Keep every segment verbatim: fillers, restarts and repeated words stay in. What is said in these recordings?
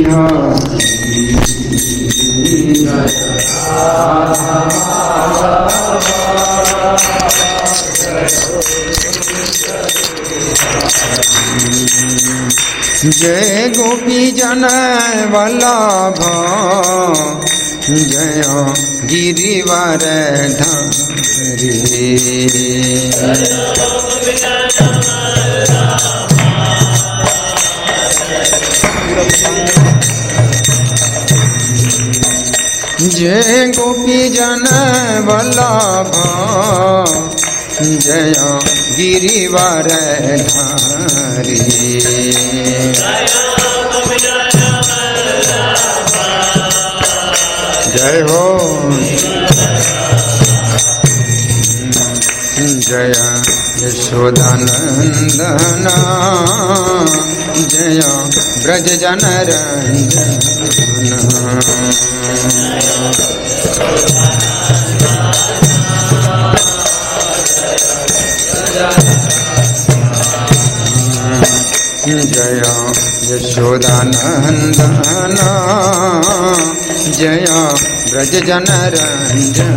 जय गोपी जन वल्लभ जय गिरिवर धारी। जय गोपी जन वल्लभ जय गिरिवर धारी। जय हो जय यशोदानंदन जय ब्रज जन रंजन। जय यशोदानंदन जय ब्रज जन रंजन।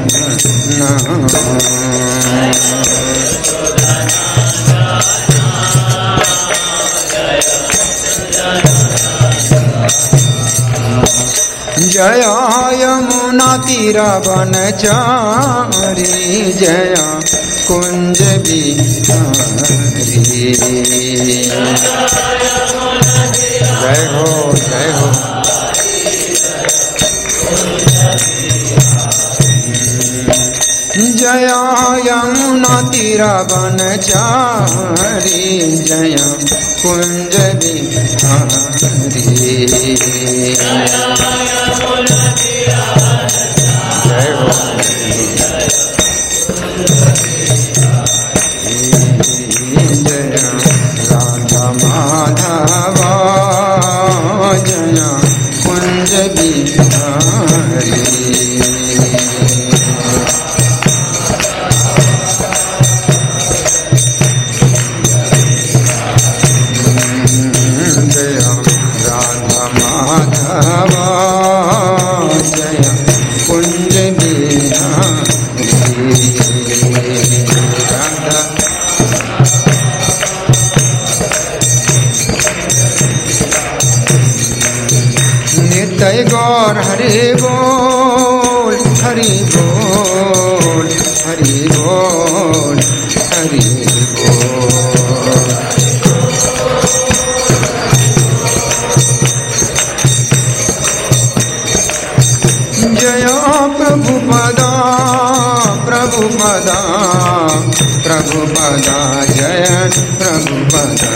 जय यमुना तीर वनचारी जय कुंज बिहारी। जय हो जय हो जय यमुना तीर वनचारी जय कुंज बिहारी। जय हो जय राधा माधव जय कुंज बिहारी। नित्य गौर हरि बोल हरि बोल हरि बोल हरि बोल। जय प्रभुपदा प्रभुपदा प्रभुपदा जय प्रभुपदा।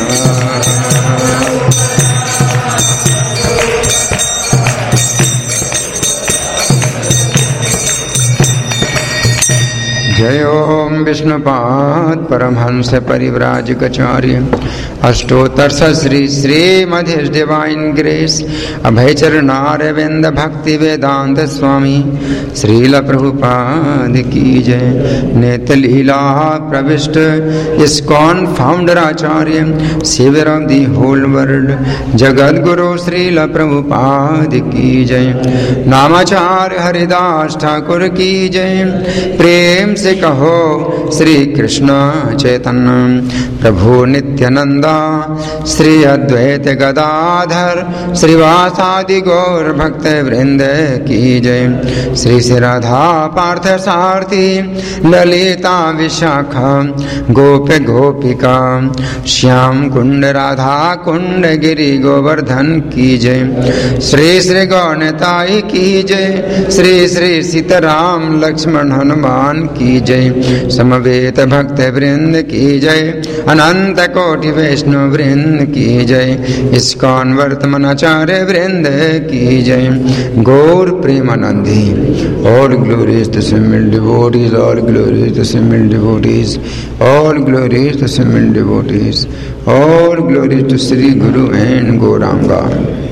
जय ओम विष्णुपाद परमहंस परिव्राजकाचार्य अष्टोत्तर श्री श्रीमधीश डिवाइन ग्रेस अभयचरणारविंद भक्ति वेदांत स्वामी श्रील प्रभुपाद की जय। नेत्र लीला प्रविष्ट ISKCON founder acharya saviour of the whole world Jagat Guru Srila Prabhupada की जय। नामाचार्य हरिदास ठाकुर की जय। प्रेम से कहो श्री कृष्ण चैतन्य प्रभु नित्यानंदा श्री अद्वैत गदाधर श्रीवासादि गौर भक्त वृंद की जय। श्री श्री राधा पार्थ सारथी ललिता विशाखा गोप गोपिका श्याम कुंड राधा कुंड गिरि गोवर्धन की जय। श्री श्री गौनताई की जय। श्री श्री सीताराम लक्ष्मण हनुमान की जय। समवेत भक्त वृंद की जय। अनंत कोटि वैष्णव वृंद की जय। इस्कॉन वर्तमानाचार्य वृंद की जय। गौर Premanandi all glories to simple devotees, all glories to simple devotees, all glories to simple devotees, all glories to Sri Guru and Gauranga.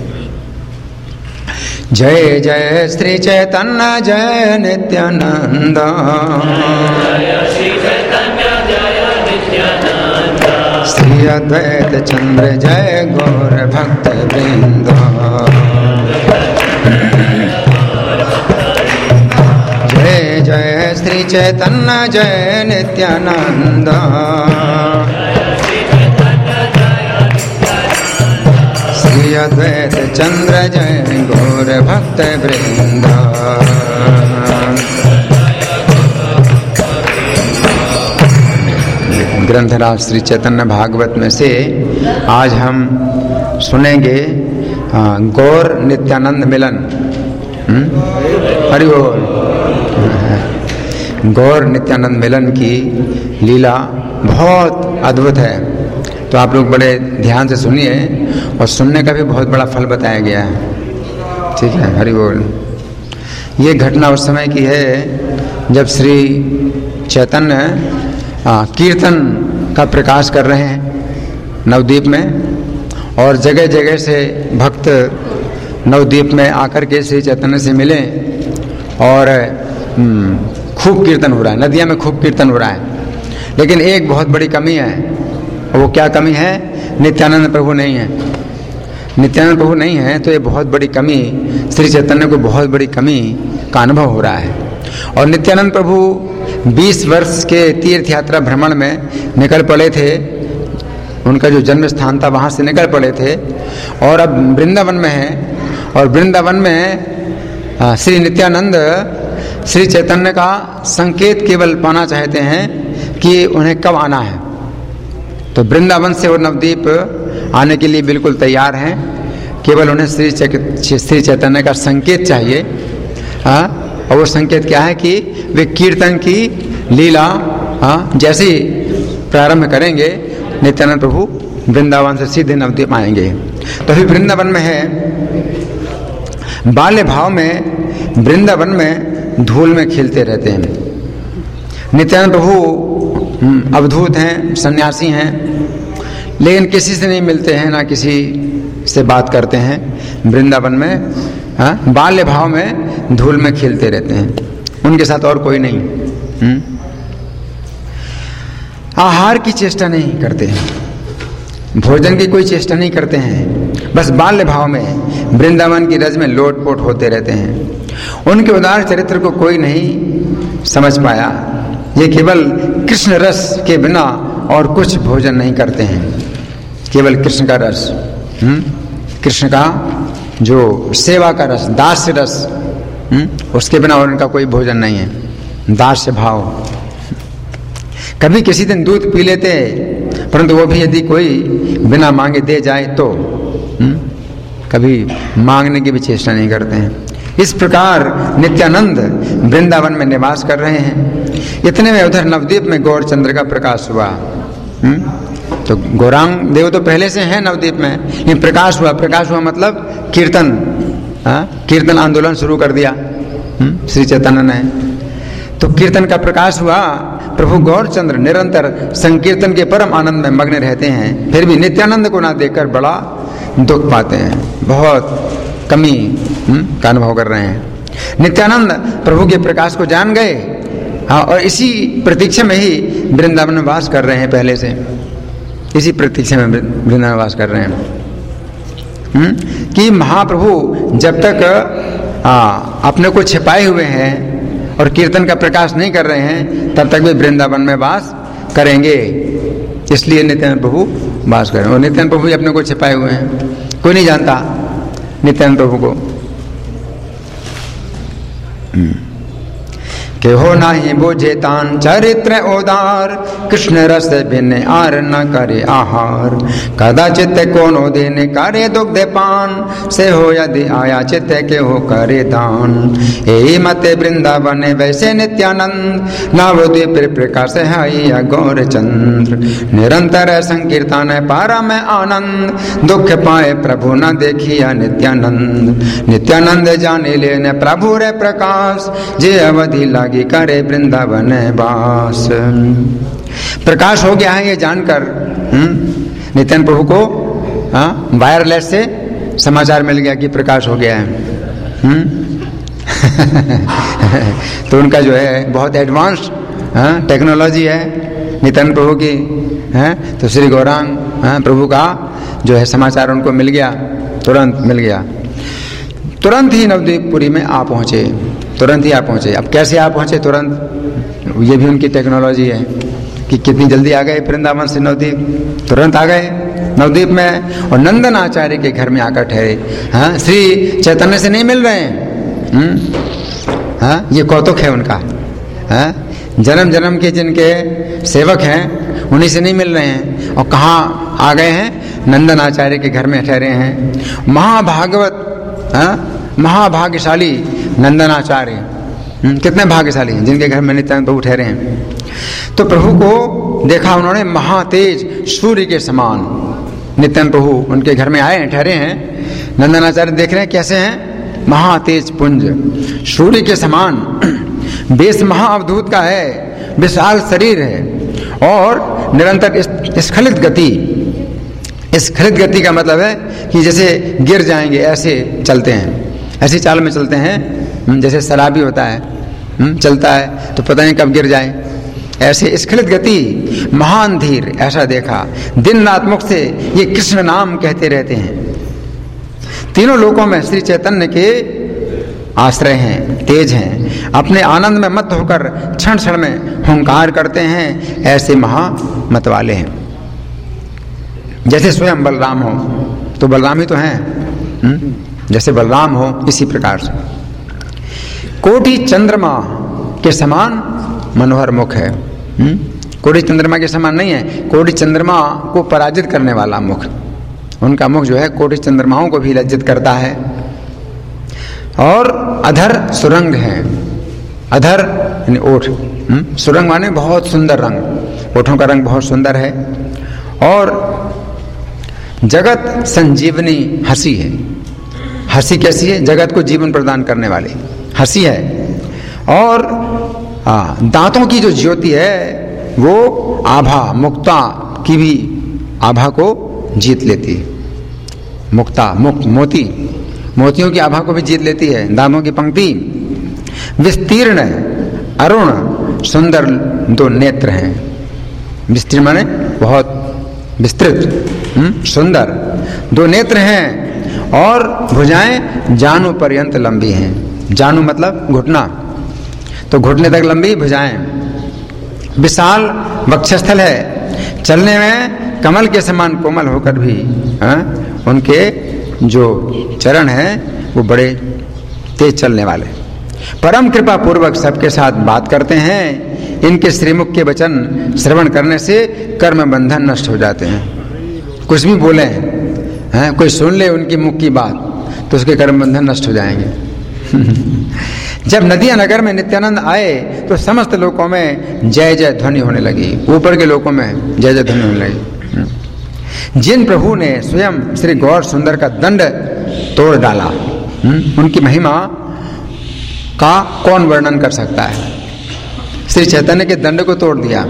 जय जय श्री चैतन्य जय नित्यानंद। श्री अद्वैत चंद्र जय गौर भक्त वृंद। चैतन्य जय नित्यानंद, श्री अद्वैत चंद्र जय गौर भक्त वृंद। ग्रंथराज श्री चैतन्य भागवत में से आज हम सुनेंगे गौर नित्यानंद मिलन। हरि बोल। गौर नित्यानंद मिलन की लीला बहुत अद्भुत है, तो आप लोग बड़े ध्यान से सुनिए, और सुनने का भी बहुत बड़ा फल बताया गया है। ठीक है, हरि बोल। ये घटना उस समय की है जब श्री चैतन्य कीर्तन का प्रकाश कर रहे हैं नवद्वीप में, और जगह जगह से भक्त नवद्वीप में आकर के श्री चैतन्य से मिले, और खूब कीर्तन हो रहा है, नदियाँ में खूब कीर्तन हो रहा है। लेकिन एक बहुत बड़ी कमी है, वो क्या कमी है? नित्यानंद प्रभु नहीं है। नित्यानंद प्रभु नहीं है तो ये बहुत बड़ी कमी, श्री चैतन्य को बहुत बड़ी कमी का अनुभव हो रहा है। और नित्यानंद प्रभु बीस वर्ष के तीर्थ यात्रा भ्रमण में निकल पड़े थे, उनका जो जन्म स्थान था वहाँ से निकल पड़े थे, और अब वृंदावन में है। और वृंदावन में श्री नित्यानंद श्री चैतन्य का संकेत केवल पाना चाहते हैं कि उन्हें कब आना है। तो वृंदावन से और नवद्वीप आने के लिए बिल्कुल तैयार हैं, केवल उन्हें श्री श्री चैतन्य का संकेत चाहिए। हाँ, और वो संकेत क्या है कि वे कीर्तन की लीला हाँ जैसे ही प्रारंभ करेंगे, नित्यानंद प्रभु वृंदावन से सीधे नवद्वीप आएंगे। तो अभी वृंदावन में है, बाल्य भाव में वृंदावन में धूल में खेलते रहते हैं। नित्यानंद प्रभु अवधूत हैं, सन्यासी हैं, लेकिन किसी से नहीं मिलते हैं, ना किसी से बात करते हैं। वृंदावन में हाँ बाल्य भाव में धूल में खेलते रहते हैं, उनके साथ और कोई नहीं। हुँ? आहार की चेष्टा नहीं करते हैं, भोजन की कोई चेष्टा नहीं करते हैं, बस बाल्य भाव में वृंदावन की रज में लोटपोट होते रहते हैं। उनके उदार चरित्र को कोई नहीं समझ पाया। ये केवल कृष्ण रस के बिना और कुछ भोजन नहीं करते हैं, केवल कृष्ण का रस, हुँ? कृष्ण का जो सेवा का रस, दास्य रस, हुँ? उसके बिना और उनका कोई भोजन नहीं है। दास्य भाव। कभी किसी दिन दूध पी लेते, परंतु वो भी यदि कोई बिना मांगे दे जाए तो, हुँ? कभी मांगने की भी चेष्टा नहीं करते हैं। इस प्रकार नित्यानंद वृंदावन में निवास कर रहे हैं। इतने में उधर नवद्वीप में गौरचंद्र का प्रकाश हुआ। हुँ? तो गौरांग देव तो पहले से हैं नवद्वीप में, लेकिन प्रकाश हुआ। प्रकाश हुआ मतलब कीर्तन, हाँ कीर्तन आंदोलन शुरू कर दिया श्री चैतन्य ने। तो कीर्तन का प्रकाश हुआ। प्रभु गौरचंद्र निरंतर संकीर्तन के परम आनंद में मग्न रहते हैं, फिर भी नित्यानंद को ना देखकर बड़ा दुख पाते हैं, बहुत कमी का अनुभव कर रहे हैं। नित्यानंद प्रभु के प्रकाश को जान गए, हाँ, और इसी प्रतीक्षा में ही वृंदावन में वास कर रहे हैं। पहले से इसी प्रतीक्षा में वृंदावन में वास कर रहे हैं हुँ? कि महाप्रभु जब तक आ, अपने को छिपाए हुए हैं और कीर्तन का प्रकाश नहीं कर रहे हैं, तब तक वे वृंदावन में वास करेंगे। इसलिए नित्यानंद प्रभु वास करें। और नित्यानंद प्रभु अपने को छिपाए हुए हैं, कोई नहीं जानता नित्यानंद प्रभु को। के हो नाही बोझे तान चरित्र उदार, कृष्ण रस भिन्न आर न करे आहार। कदाचित कोनो दिन करे दुग्ध पान, से हो यदि आया चित्त के हो करे दान। ए मते वृंदावन वैसे नित्यानंद, नवद्वीप प्रकाश है गौर चंद्र। निरंतर संकीर्तन पारा में आनंद, दुख पाए प्रभु न देखिया नित्यानंद। नित्यानंद जाने लेने प्रभु रे प्रकाश, जे अवधि लागी करे वृंदावन वास। प्रकाश हो गया है ये जानकर नित्यानंद प्रभु को हाँ वायरलेस से समाचार मिल गया कि प्रकाश हो गया है। तो उनका जो है बहुत एडवांस हाँ टेक्नोलॉजी है नित्यानंद प्रभु की है। तो श्री गौरांग हाँ प्रभु का जो है समाचार उनको मिल गया, तुरंत मिल गया। तुरंत ही नवद्वीपपुरी में आ पहुंचे, तुरंत ही आ पहुंचे। अब कैसे आ पहुंचे तुरंत, ये भी उनकी टेक्नोलॉजी है कि कितनी जल्दी आ गए वृंदावन से नवद्वीप, तुरंत आ गए नवद्वीप में और नंदन आचार्य के घर में आकर ठहरे। हाँ, श्री चैतन्य से नहीं मिल रहे हैं। हाँ, ये कौतुक है उनका। हाँ, जन्म जन्म के जिनके सेवक हैं उन्हीं से नहीं मिल रहे हैं और कहाँ आ गए हैं, नंदन आचार्य के घर में ठहरे हैं। महाभागवत, हाँ, महाभाग्यशाली नंदन आचार्य, कितने भाग्यशाली हैं जिनके घर में नित्यानंद प्रभु ठहरे हैं। तो प्रभु को देखा उन्होंने महातेज सूर्य के समान, नित्यानंद प्रभु उनके घर में आए हैं, ठहरे हैं। नंदन आचार्य देख रहे हैं कैसे हैं, महातेज पुंज, सूर्य के समान, बेस महाअवधूत का है, विशाल शरीर है और निरंतर स्खलित गति। स्खलित गति का मतलब है कि जैसे गिर जाएंगे ऐसे चलते हैं, ऐसी चाल में चलते हैं जैसे शराबी होता है, चलता है तो पता नहीं कब गिर जाए, ऐसे स्खलित गति, महान धीर, ऐसा देखा। दिन रात मुख से ये कृष्ण नाम कहते रहते हैं। तीनों लोकों में श्री चैतन्य के आश्रय हैं, तेज हैं, अपने आनंद में मत होकर क्षण क्षण में हुंकार करते हैं, ऐसे महामत वाले हैं। जैसे स्वयं बलराम हो, तो बलराम ही तो हैं, हुँ? जैसे बलराम हो इसी प्रकार से। कोटि चंद्रमा के समान मनोहर मुख है। हुँ? कोटि चंद्रमा के समान नहीं है, कोटि चंद्रमा को पराजित करने वाला मुख। उनका मुख जो है कोटि चंद्रमाओं को भी लज्जित करता है। और अधर सुरंग है, अधर यानी ओठ, सुरंग माने बहुत सुंदर रंग, ओठों का रंग बहुत सुंदर है। और जगत संजीवनी हंसी है। हंसी कैसी है, जगत को जीवन प्रदान करने वाली हंसी है। और आ, दांतों की जो ज्योति है वो आभा, मुक्ता की भी आभा को जीत लेती है। मुक्ता, मुक्त, मोती, मोतियों की आभा को भी जीत लेती है दांतों की पंक्ति। विस्तीर्ण अरुण सुंदर दो नेत्र हैं। विस्तीर्ण माने बहुत विस्तृत, सुंदर दो नेत्र हैं। और भुजाएं जानु पर्यंत लंबी हैं। जानु मतलब घुटना, तो घुटने तक लंबी भुजाएं। विशाल वक्षस्थल है, चलने में कमल के समान कोमल होकर भी हा? उनके जो चरण हैं वो बड़े तेज चलने वाले। परम कृपा पूर्वक सबके साथ बात करते हैं। इनके श्रीमुख के वचन श्रवण करने से कर्म बंधन नष्ट हो जाते हैं। कुछ भी बोले हैं, कोई सुन ले उनकी मुख की बात तो उसके कर्म बंधन नष्ट हो जाएंगे। जब नदिया नगर में नित्यानंद आए तो समस्त लोकों में जय जय ध्वनि होने लगी। ऊपर के लोकों में जय जय ध्वनि होने लगी। जिन प्रभु ने स्वयं श्री गौर सुंदर का दंड तोड़ डाला, उनकी महिमा का कौन वर्णन कर सकता है। श्री चैतन्य के दंड को तोड़ दिया,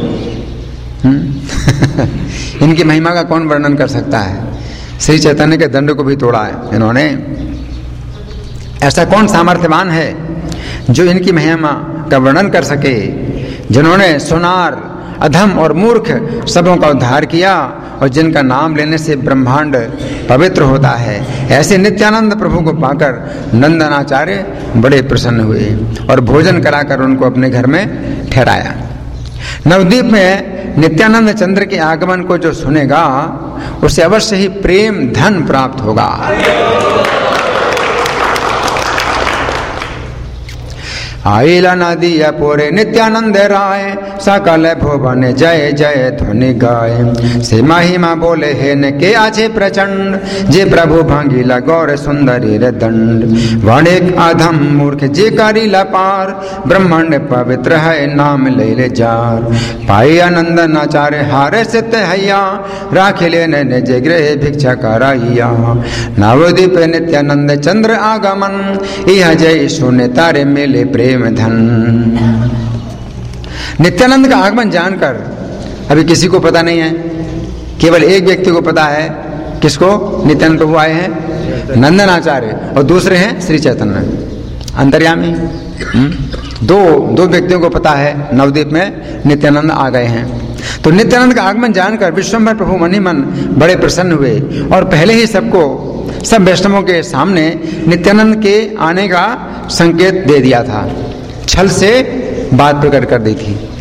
इनकी महिमा का कौन वर्णन कर सकता है। श्री चैतन्य के दंड को भी तोड़ा है इन्होंने। ऐसा कौन सामर्थ्यवान है जो इनकी महिमा का वर्णन कर सके। जिन्होंने सुनार, अधम और मूर्ख सबों का उद्धार किया और जिनका नाम लेने से ब्रह्मांड पवित्र होता है। ऐसे नित्यानंद प्रभु को पाकर नंदनाचार्य बड़े प्रसन्न हुए और भोजन कराकर उनको अपने घर में ठहराया। नवद्वीप में नित्यानंद चंद्र के आगमन को जो सुनेगा उसे अवश्य ही प्रेम धन प्राप्त होगा। आइला नदिया पोरे नित्यानंद राय, सकल भुवन जय जय ध्वनि गाय। से महिमा बोले हे न के आछे प्रचंड, जे प्रभु भांगिला गौर सुंदरी रे दंड। वणिक अधम मूर्ख जे करीला पार, ब्रह्मांड पवित्र है नाम ले ले जार। पाई आनंद नाचारे हारे सित हैया, राखे ले ने जे गृह भिक्षा कराइया। नवद्वीप नित्यानंद चंद्र आगमन, यह जय सुने तारे मेले प्रेम धन। नित्यानंद का आगमन जानकर अभी किसी को पता नहीं है, केवल एक व्यक्ति को पता है। किसको? नित्यानंद प्रभु आए हैं, नंदनाचार्य, और दूसरे हैं श्री चैतन्य अंतर्यामी। दो दो व्यक्तियों को पता है नवद्वीप में नित्यानंद आ गए हैं। तो नित्यानंद का आगमन जानकर विश्वम्भर प्रभु मन ही मन बड़े प्रसन्न हुए और पहले ही सबको, सब वैष्णवों के सामने नित्यानंद के आने का संकेत दे दिया था। छल से बात प्रकट कर दी थी।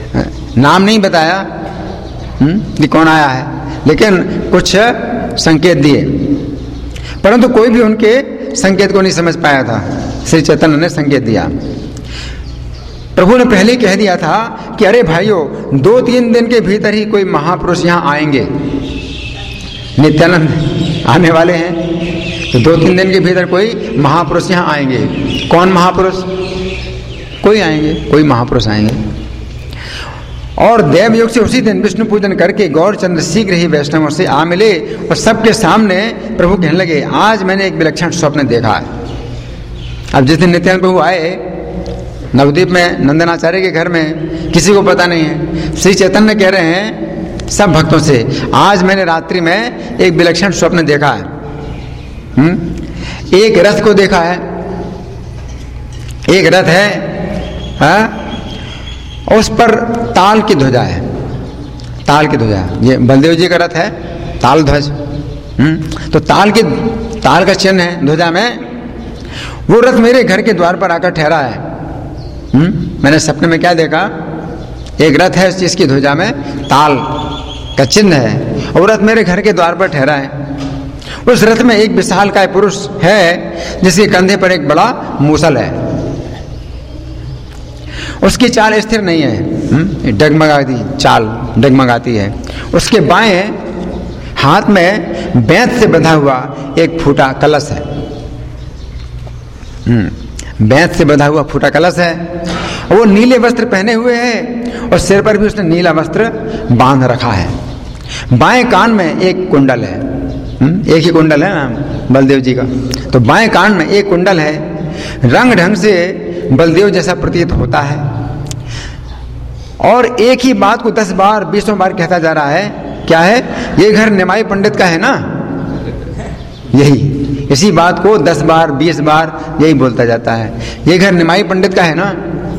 नाम नहीं बताया कि कौन आया है, लेकिन कुछ संकेत दिए, परंतु कोई भी उनके संकेत को नहीं समझ पाया था। श्री चैतन्य ने संकेत दिया। प्रभु ने पहले कह दिया था कि अरे भाइयों, दो तीन दिन के भीतर ही कोई महापुरुष यहाँ आएंगे, नित्यानंद आने वाले हैं, तो दो तीन दिन के भीतर कोई महापुरुष यहाँ आएंगे। कौन महापुरुष? कोई आएंगे, कोई महापुरुष आएंगे। और देवयोग से उसी दिन विष्णु पूजन करके गौरचंद्र शीघ्र ही वैष्णवों से आ मिले और सबके सामने प्रभु कहने लगे, आज मैंने एक विलक्षण स्वप्न देखा है। अब जिस दिन नित्यानंद प्रभु आए नवद्वीप में नंदनाचार्य के घर में, किसी को पता नहीं है। श्री चैतन्य कह रहे हैं सब भक्तों से, आज मैंने रात्रि में एक विलक्षण स्वप्न देखा है। हुँ? एक रथ को देखा है, एक रथ है, है? और उस पर ताल की ध्वजा है, ताल की ध्वजा। ये बलदेव जी का रथ है, ताल ध्वज। तो ताल की ताल का चिन्ह है ध्वजा में। वो रथ मेरे घर के द्वार पर आकर ठहरा है। हुँ? मैंने सपने में क्या देखा? एक रथ है जिसकी ध्वजा में ताल का चिन्ह है, और वो रथ मेरे घर के द्वार पर ठहरा है। उस रथ में एक विशालकाय पुरुष है जिसके कंधे पर एक बड़ा मूसल है। उसकी चाल स्थिर नहीं है, डगमगाती चाल डगमगाती है। उसके बाएं हाथ में बेंत से बंधा हुआ एक फूटा कलश है। बेंत से बंधा हुआ फूटा कलश है। वो नीले वस्त्र पहने हुए है और सिर पर भी उसने नीला वस्त्र बांध रखा है। बाएं कान में एक कुंडल है, एक ही कुंडल है ना बलदेव जी का, तो बाएं कान में एक कुंडल है। रंग ढंग से बलदेव जैसा प्रतीत होता है, और एक ही बात को दस बार बीसों बार कहता जा रहा है। क्या है? ये घर निमाई पंडित का है ना, यही इसी बात को दस बार बीस बार यही बोलता जाता है, ये घर निमाई पंडित का है ना।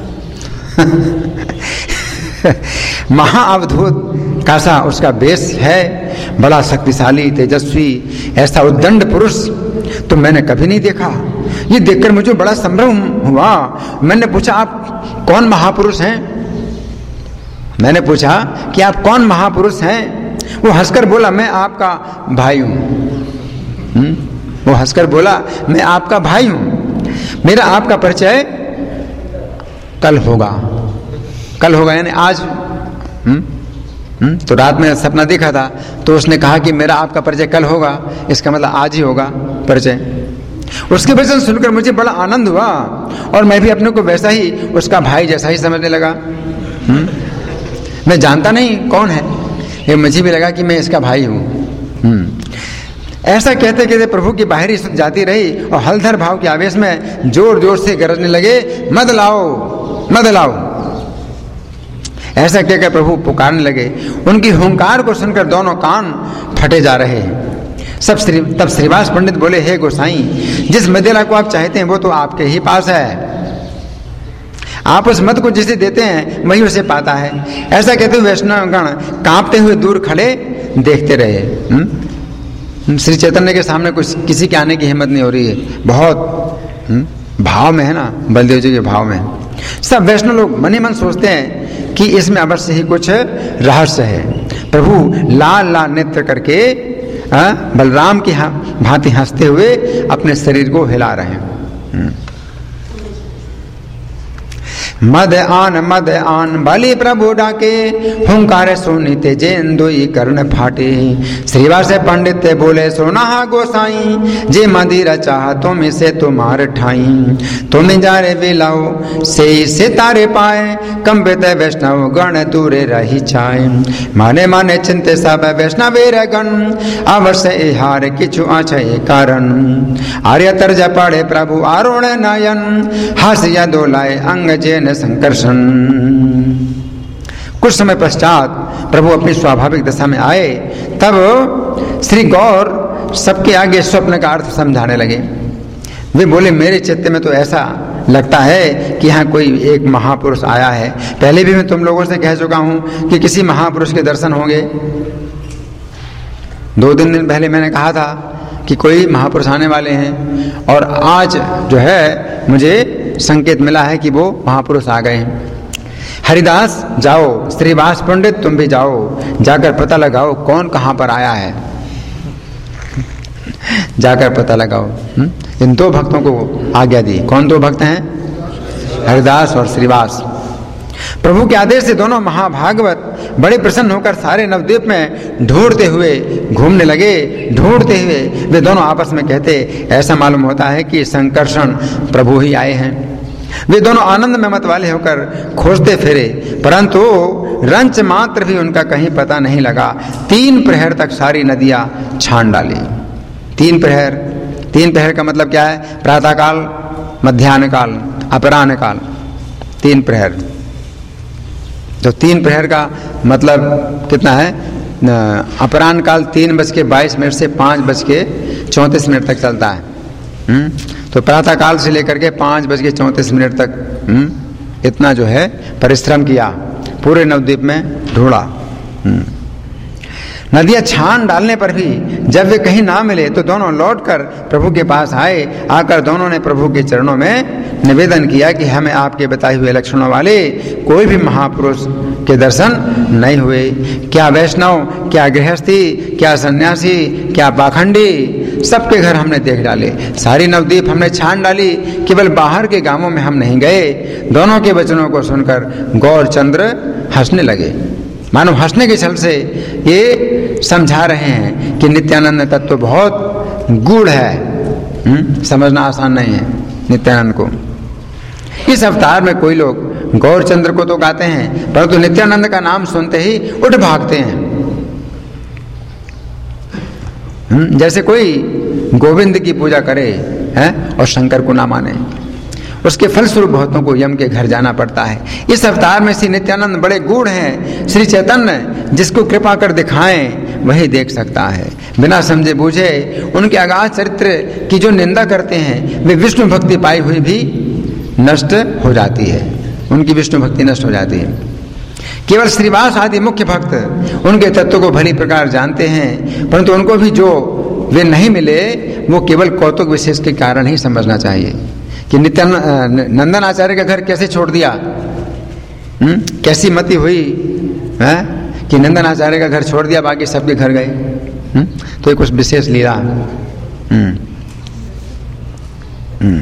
महाअवधूत कासा उसका वेश है, बड़ा शक्तिशाली तेजस्वी, ऐसा उद्दंड पुरुष तो मैंने कभी नहीं देखा। ये देखकर मुझे बड़ा संभ्रम हुआ। मैंने पूछा, आप कौन महापुरुष हैं? मैंने पूछा कि आप कौन महापुरुष हैं? वो हंसकर बोला, मैं आपका भाई हूं। वो हंसकर बोला, मैं आपका भाई हूं। मेरा आपका परिचय कल होगा। कल होगा यानी आज। हुँ? हुँ? तो रात में सपना देखा था, तो उसने कहा कि मेरा आपका परिचय कल होगा, इसका मतलब आज ही होगा परिचय। उसके वचन सुनकर मुझे बड़ा आनंद हुआ और मैं भी अपने को वैसा ही उसका भाई जैसा ही समझने लगा। हुँ? मैं जानता नहीं कौन है, ये मुझे भी लगा कि मैं इसका भाई हूँ। ऐसा कहते कहते प्रभु की बाहरी सुध जाती रही और हलधर भाव के आवेश में जोर जोर से गरजने लगे, मद लाओ मद लाओ। ऐसा कहकर प्रभु पुकारने लगे। उनकी हुंकार को सुनकर दोनों कान फटे जा रहे हैं। सब श्री तब श्रीवास पंडित बोले, हे गोसाई, जिस मदिरा को आप चाहते हैं वो तो आपके ही पास है। आप उस मद को जिसे देते हैं वही उसे पाता है। ऐसा कहते हुए वैष्णवगण कांपते हुए दूर खड़े देखते रहे। हुँ? श्री चैतन्य के सामने कुछ किसी के आने की हिम्मत नहीं हो रही है। बहुत हुँ? भाव में है ना, बलदेव जी के भाव में। सब वैष्णव लोग मन ही मन सोचते हैं कि इसमें अवश्य ही कुछ रहस्य है। प्रभु लाल लाल नेत्र करके आ, बलराम की भांति हंसते हुए अपने शरीर को हिला रहे हैं। मद आन मद आन बलि प्रभु डाके, हुंकार सुनी तेजेन दुई कर्ण फाटे। श्रीवास पंडित ते बोले, सोना गोसाई, जे मदिरा चाह तुम इसे तुम्हार ठाई। तुम जारे बिलाओ से से तारे पाए, कंबित वैष्णव गण दूरे रही छाए। माने माने चिंते सब वैष्णवेर गण, अवश्य हार किछु आछे कारण। आर्य तर्ज पड़े प्रभु आरुण नयन, हास्य दोलाए अंग जेन संकर्षण। कुछ समय पश्चात प्रभु अपनी स्वाभाविक दशा में आए। तब श्री गौर सबके आगे स्वप्न का अर्थ समझाने लगे। वे बोले, मेरे चित्त में तो ऐसा लगता है कि यहाँ कोई एक महापुरुष आया है। पहले भी मैं तुम लोगों से कह चुका हूँ कि किसी महापुरुष के दर्शन होंगे। दो तीन दिन पहले मैंने कहा था कि कोई महापुरुष आने वाले हैं, और आज जो है मुझे संकेत मिला है कि वो महापुरुष आ गए हैं। हरिदास जाओ, श्रीवास पंडित तुम भी जाओ, जाकर पता लगाओ कौन कहां पर आया है, जाकर पता लगाओ। हुँ? इन दो भक्तों को आज्ञा दी। कौन दो भक्त हैं? हरिदास और श्रीवास। प्रभु के आदेश से दोनों महाभागवत बड़े प्रसन्न होकर सारे नवद्वीप में ढूंढते हुए घूमने लगे। ढूंढते हुए वे दोनों आपस में कहते, ऐसा मालूम होता है कि संकर्षण प्रभु ही आए हैं। वे दोनों आनंद में मत वाले होकर खोजते फिरे, परंतु रंच मात्र भी उनका कहीं पता नहीं लगा। तीन प्रहर तक सारी नदियां छान डाली। तीन प्रहर, तीन प्रहर का मतलब क्या है? प्रातः काल, मध्याह्न काल, अपराह्न काल, तीन प्रहर। तो तीन प्रहर का मतलब कितना है? अपराह्न काल तीन बज के बाईस मिनट से पाँच बज के चौंतीस मिनट तक चलता है। हुँ? तो प्रातः काल से लेकर के पाँच बज के चौंतीस मिनट तक हुँ? इतना जो है परिश्रम किया, पूरे नवद्वीप में ढूंढा। नदियां छान डालने पर भी जब वे कहीं ना मिले तो दोनों लौटकर प्रभु के पास आए। आकर दोनों ने प्रभु के चरणों में निवेदन किया कि हमें आपके बताए हुए लक्षणों वाले कोई भी महापुरुष के दर्शन नहीं हुए। क्या वैष्णव, क्या गृहस्थी, क्या सन्यासी, क्या पाखंडी, सबके घर हमने देख डाले। सारी नवद्वीप हमने छान डाली, केवल बाहर के गांवों में हम नहीं गए। दोनों के वचनों को सुनकर गौरचंद्र हंसने लगे। मानो हंसने के छल से ये समझा रहे हैं कि नित्यानंद तत्व बहुत गूढ़ है, हुँ? समझना आसान नहीं है नित्यानंद को। इस अवतार में कोई लोग गौरचंद्र को तो गाते हैं, परंतु नित्यानंद का नाम सुनते ही उठ भागते हैं। हुँ? जैसे कोई गोविंद की पूजा करे है और शंकर को ना माने, उसके फलस्वरूप बहुतों को यम के घर जाना पड़ता है। इस अवतार में श्री नित्यानंद बड़े गूढ़ हैं। श्री चैतन्य जिसको कृपा कर दिखाएं वही देख सकता है। बिना समझे बूझे उनके अगाध चरित्र की जो निंदा करते हैं वे विष्णु भक्ति पाई हुई भी नष्ट हो जाती है, उनकी विष्णु भक्ति नष्ट हो जाती है। केवल श्रीवास आदि मुख्य भक्त उनके तत्व को भली प्रकार जानते हैं, परंतु उनको भी जो वे नहीं मिले वो केवल कौतुक विशेष के कारण ही समझना चाहिए कि नित्यानंद नंदन आचार्य का घर कैसे छोड़ दिया, हुँ? कैसी मति हुई है कि नंदन आचार्य का घर छोड़ दिया, बाकी सबके घर गए। हुँ? तो ये कुछ विशेष लीला। हुँ? हुँ?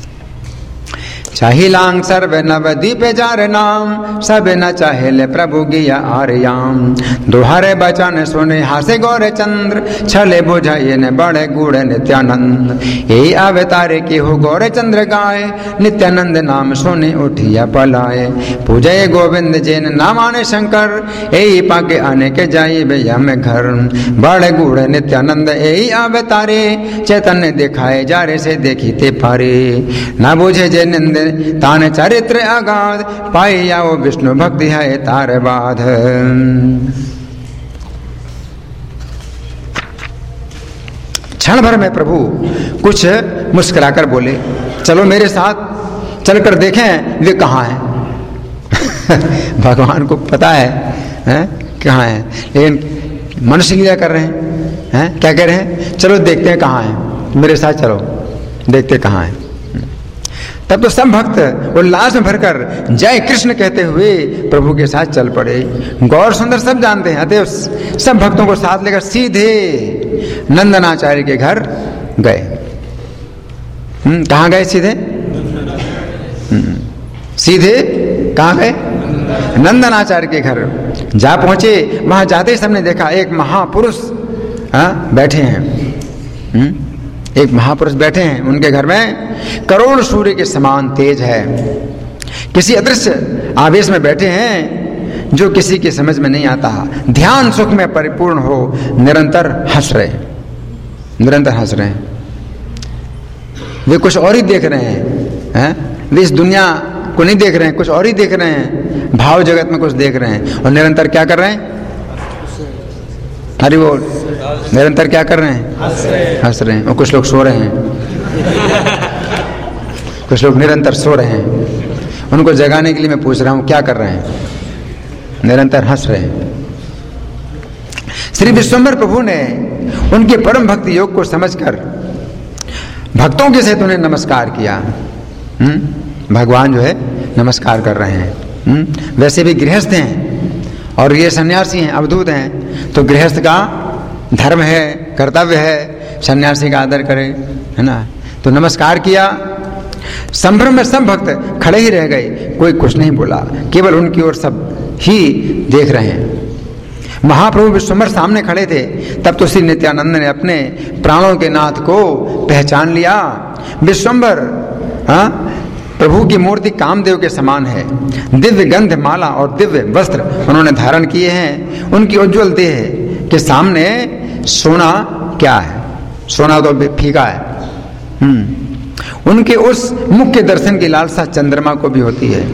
चाहिलांग सर्व नवदीप जार नाम, सब न चाहेले प्रभु गिया आर्याम। दोहरे बचन सुने हासे गौर चंद्र, छले बुझाइए ने बड़े गुड़ नित्यानंद। यही अवतारे की हो गौर चंद्र गाय, नित्यानंद नाम सुने उठिया पलाए। पूजय गोविंद जैन नामाने शंकर, यही पाके आने के जाइए भैया में घर। बड़े गुड़ नित्यानंद यही अवतारे, चैतन्य दिखाए जारे से देखी ते पारे। न बुझे जय निंद ताने चरित्र अगाध, पाई या वो विष्णु भक्ति है तार बाध। क्षण भर में प्रभु कुछ मुस्कुराकर बोले, चलो मेरे साथ चलकर देखें वे कहाँ हैं। भगवान को पता है, है कहाँ है, लेकिन मनुष्य लीला कर रहे हैं, हैं क्या कह रहे हैं? चलो देखते हैं कहाँ हैं, मेरे साथ चलो देखते कहाँ हैं। तब तो सब भक्त उल्लास में भरकर जय कृष्ण कहते हुए प्रभु के साथ चल पड़े। गौर सुंदर सब जानते हैं, अतः सब भक्तों को साथ लेकर सीधे नंदनाचार्य के घर गए। हम्म कहाँ गए? सीधे सीधे कहाँ गए? नंदनाचार्य के घर जा पहुंचे। वहां जाते ही सबने देखा एक महापुरुष बैठे हैं। हम्म एक महापुरुष बैठे हैं, उनके घर में करोड़ सूर्य के समान तेज है। किसी अदृश्य आवेश में बैठे हैं जो किसी की समझ में नहीं आता। ध्यान सुख में परिपूर्ण हो, निरंतर हंस रहे निरंतर हंस रहे हैं। वे कुछ और ही देख रहे हैं, हैं? वे इस दुनिया को नहीं देख रहे हैं, कुछ और ही देख रहे हैं। भाव जगत में कुछ देख रहे हैं और निरंतर क्या कर रहे हैं? हरि बोल। निरंतर क्या कर रहे हैं? हंस रहे हैं। और कुछ लोग सो रहे हैं, कुछ लोग निरंतर सो रहे हैं। उनको जगाने के लिए मैं पूछ रहा हूं क्या कर रहे हैं? निरंतर हंस रहे हैं। श्री विश्वम्भर प्रभु ने उनके परम भक्ति योग को समझकर भक्तों के सहित उन्हें नमस्कार किया। हुँ? भगवान जो है नमस्कार कर रहे हैं। वैसे भी गृहस्थ हैं और ये सन्यासी हैं, अवधूत हैं, तो गृहस्थ का धर्म है, कर्तव्य है सन्यासी का आदर करे, है ना। तो नमस्कार किया। संभ्रम में सब भक्त खड़े ही रह गए, कोई कुछ नहीं बोला, केवल उनकी ओर सब ही देख रहे हैं। महाप्रभु विश्वम्भर सामने खड़े थे, तब तो श्री नित्यानंद ने अपने प्राणों के नाथ को पहचान लिया। विश्वम्भर हाँ प्रभु की मूर्ति कामदेव के समान है। दिव्य गंध माला और दिव्य वस्त्र उन्होंने धारण किए हैं। उनकी उज्जवल देह के सामने सोना क्या है, सोना तो फीका है। हम्म उनके उस मुख के दर्शन की लालसा चंद्रमा को भी होती है।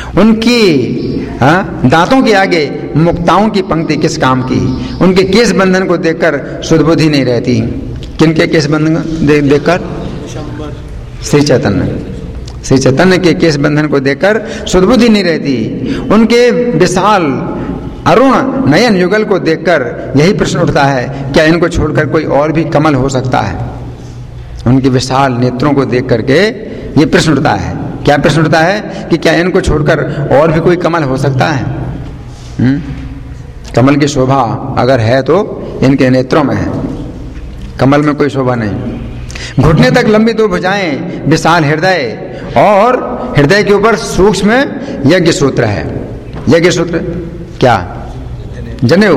उनकी हाँ दांतों के आगे मुक्ताओं की पंक्ति किस काम की। उनके केश बंधन को देखकर सुधबुद्धि नहीं रहती। किनके केश बंधन दे, देखकर श्री चैतन्य श्री चैतन्य के केश बंधन को देखकर सुधबुद्धि नहीं रहती। उनके विशाल अरुण नयन युगल को देखकर यही प्रश्न उठता है, क्या इनको छोड़कर कोई और भी कमल हो सकता है। उनके विशाल नेत्रों को देख करके ये प्रश्न उठता है, क्या प्रश्न उठता है कि क्या इनको छोड़कर और भी कोई कमल हो सकता है। हुँ? कमल की शोभा अगर है तो इनके नेत्रों में है, कमल में कोई शोभा नहीं। घुटने तक लंबी दो भुजाएं, विशाल हृदय और हृदय के ऊपर सूक्ष्म यज्ञ सूत्र है। यज्ञ सूत्र क्या, जनेऊ।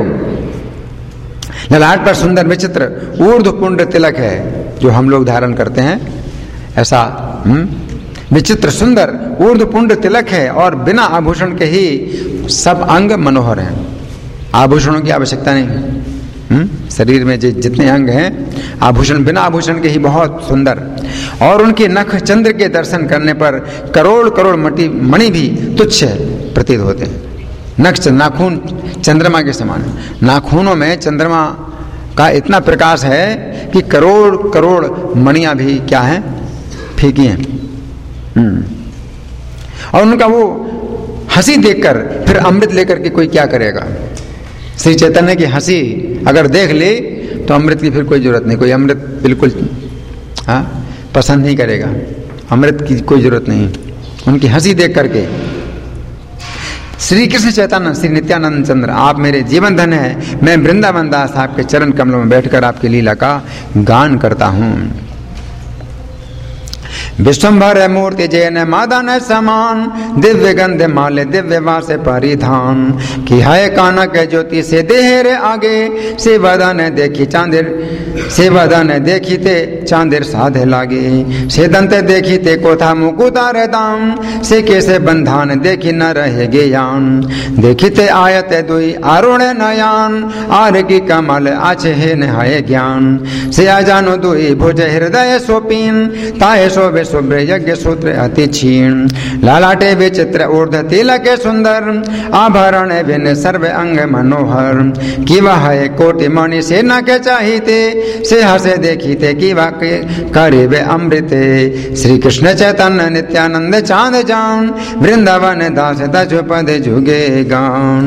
ललाट पर सुंदर विचित्र ऊर्ध्व पुंड तिलक है जो हम लोग धारण करते हैं। ऐसा हुँ? विचित्र सुंदर ऊर्ध्व पुंड तिलक है और बिना आभूषण के ही सब अंग मनोहर हैं। आभूषणों की आवश्यकता नहीं। हुँ? शरीर में जितने अंग हैं आभूषण, बिना आभूषण के ही बहुत सुंदर। और उनके नख चंद्र के दर्शन करने पर करोड़ करोड़ मटी मणि भी तुच्छ प्रतीत होते हैं। नख नाखून चंद्रमा के समान। नाखूनों में चंद्रमा का इतना प्रकाश है कि करोड़ करोड़ मणियां भी क्या हैं, फीकी हैं। और उनका वो हंसी देखकर फिर अमृत लेकर के कोई क्या करेगा। श्री चैतन्य की हंसी अगर देख ले तो अमृत की फिर कोई जरूरत नहीं। कोई अमृत बिल्कुल हाँ पसंद नहीं करेगा, अमृत की कोई जरूरत नहीं। उनकी हंसी देख करके श्री कृष्ण चैतन्य श्री नित्यानंद चंद्र आप मेरे जीवन धन है। मैं वृंदावन दास आपके चरण कमलों में बैठकर आपकी लीला का गान करता हूँ। विश्वम्भर मूर्ति जैन मादन समान, दिव्य गंध माले दिव्य वासे परिधान। कि है कानक ज्योति से देहरे आगे, से वदन देखी चांदिर से वदन देखी ते चांदिर साधे लागे। से दंत देखी ते कोथा मुकुतार दाम, से कैसे बंधान देखी न रहे ज्ञान। देखी ते आयत दुई आरुण नयान, आर की कमल आछे है नहाय ज्ञान। से अजानो दुई भुज हृदय सोपीन, ताए शोभे शुभ्र यज्ञ सूत्र अति क्षीण। लालाटे विचित्र ऊर्ध्व तिलक सुंदर, आभरण भिन्न सर्व अंग मनोहर। कि वह कोटि मणि से न के चाहिते, से हसे देखीते कि वह करीब अमृते। श्री कृष्ण चैतन्य नित्यानंद चांद जान, वृंदावन दास दस पद जुगे गान।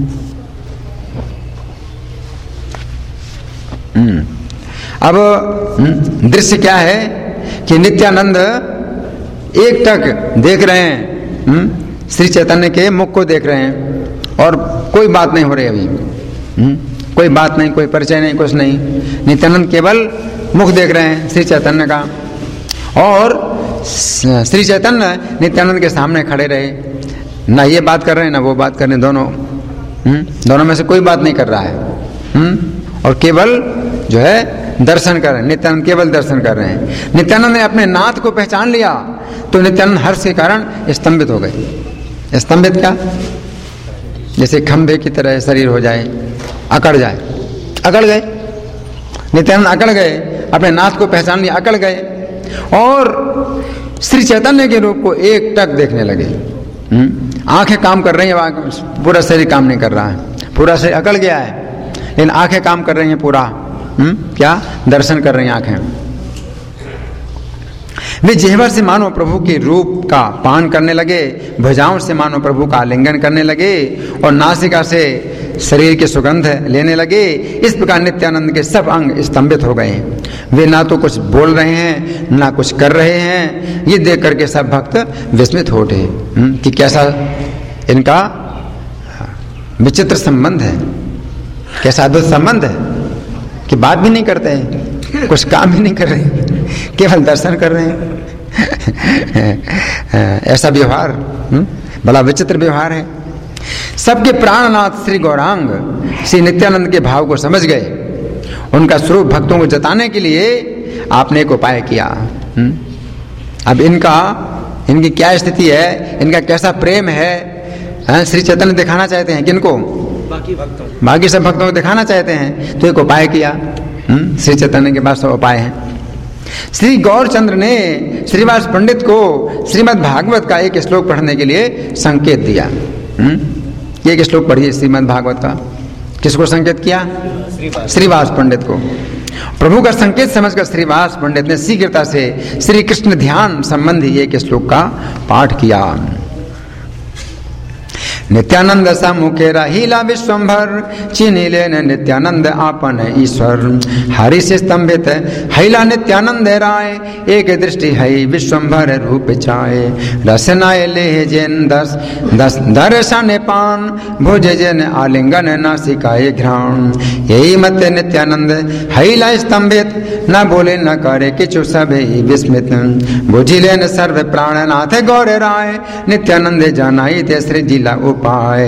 अब दृश्य क्या है कि नित्यानंद एक टक देख रहे हैं, हुँ? श्री चैतन्य के मुख को देख रहे हैं और कोई बात नहीं हो रही अभी। हुँ? कोई बात नहीं, कोई परिचय नहीं, कुछ नहीं। नित्यानंद केवल मुख देख रहे हैं श्री चैतन्य का। और श्री चैतन्य नित्यानंद के सामने खड़े रहे, ना ये बात कर रहे हैं ना वो बात कर रहे हैं। दोनों हुँ? दोनों में से कोई बात नहीं कर रहा है। हुँ? और केवल जो है दर्शन कर रहे हैं। नित्यानंद केवल दर्शन कर रहे हैं। नित्यानंद ने अपने नाथ को पहचान लिया तो नित्यानंद हर्ष के कारण स्तंभित हो गए। स्तंभित क्या, जैसे खंभे की तरह शरीर हो जाए, अकड़ जाए, अकड़ गए। नित्यानंद अकड़ गए, अपने नाथ को पहचान लिया, अकड़ गए और श्री चैतन्य के रूप को एक टक देखने लगे। आंखें काम कर रही हैं, पूरा शरीर काम नहीं कर रहा है। पूरा शरीर अकड़ गया है लेकिन आंखें काम कर रही हैं पूरा। हुँ? क्या दर्शन कर रही हैं आंखें। वे जिह्वा से मानो प्रभु के रूप का पान करने लगे, भुजाओं से मानो प्रभु का आलिंगन करने लगे और नासिका से शरीर की सुगंध लेने लगे। इस प्रकार नित्यानंद के सब अंग स्तंभित हो गए। वे ना तो कुछ बोल रहे हैं ना कुछ कर रहे हैं। ये देख करके सब भक्त विस्मित हो उठे कि कैसा इनका विचित्र संबंध है। कैसा अद्भुत संबंध है कि बात भी नहीं करते हैं, कुछ काम भी नहीं कर रहे, केवल दर्शन कर रहे हैं। ऐसा व्यवहार बड़ा विचित्र व्यवहार है। सबके प्राणनाथ श्री गौरांग श्री नित्यानंद के भाव को समझ गए। उनका स्वरूप भक्तों को जताने के लिए आपने एक उपाय किया। अब इनका इनकी क्या स्थिति है, इनका कैसा प्रेम है, है? श्री चैतन्य दिखाना चाहते हैं किनको? बाकी भक्तों बाकी सब भक्तों को दिखाना चाहते हैं, तो एक उपाय किया। श्री चैतन्य के पास सब उपाय हैं। श्री गौरचंद्र ने श्रीवास पंडित को श्रीमद् भागवत का एक श्लोक पढ़ने के लिए संकेत दिया। एक श्लोक पढ़िए श्रीमद् भागवत का। किसको संकेत किया? श्रीवास पंडित को। प्रभु का संकेत समझकर श्रीवास पंडित ने शीघ्रता से श्री कृष्ण ध्यान संबंधी एक श्लोक का पाठ किया। नित्यानंद समुखे रहीला विश्वंभर, चिन्हिले न नित्यानंद आपन ईश्वर। हरि से स्तंभित हैला नित्यानंद राय, एक दृष्टि है विश्वंभर रूप चाय। रसनाय ले जैन दस दस दर्शन पान, भुज जैन आलिंगन नासिकाय घ्राण। यही मत नित्यानंद हैला स्तंभित, न बोले न करे किचु सब विस्मित। बुझिले न सर्व प्राणनाथ गौर राय, नित्यानंद जानाई ते श्री जिला उपाय।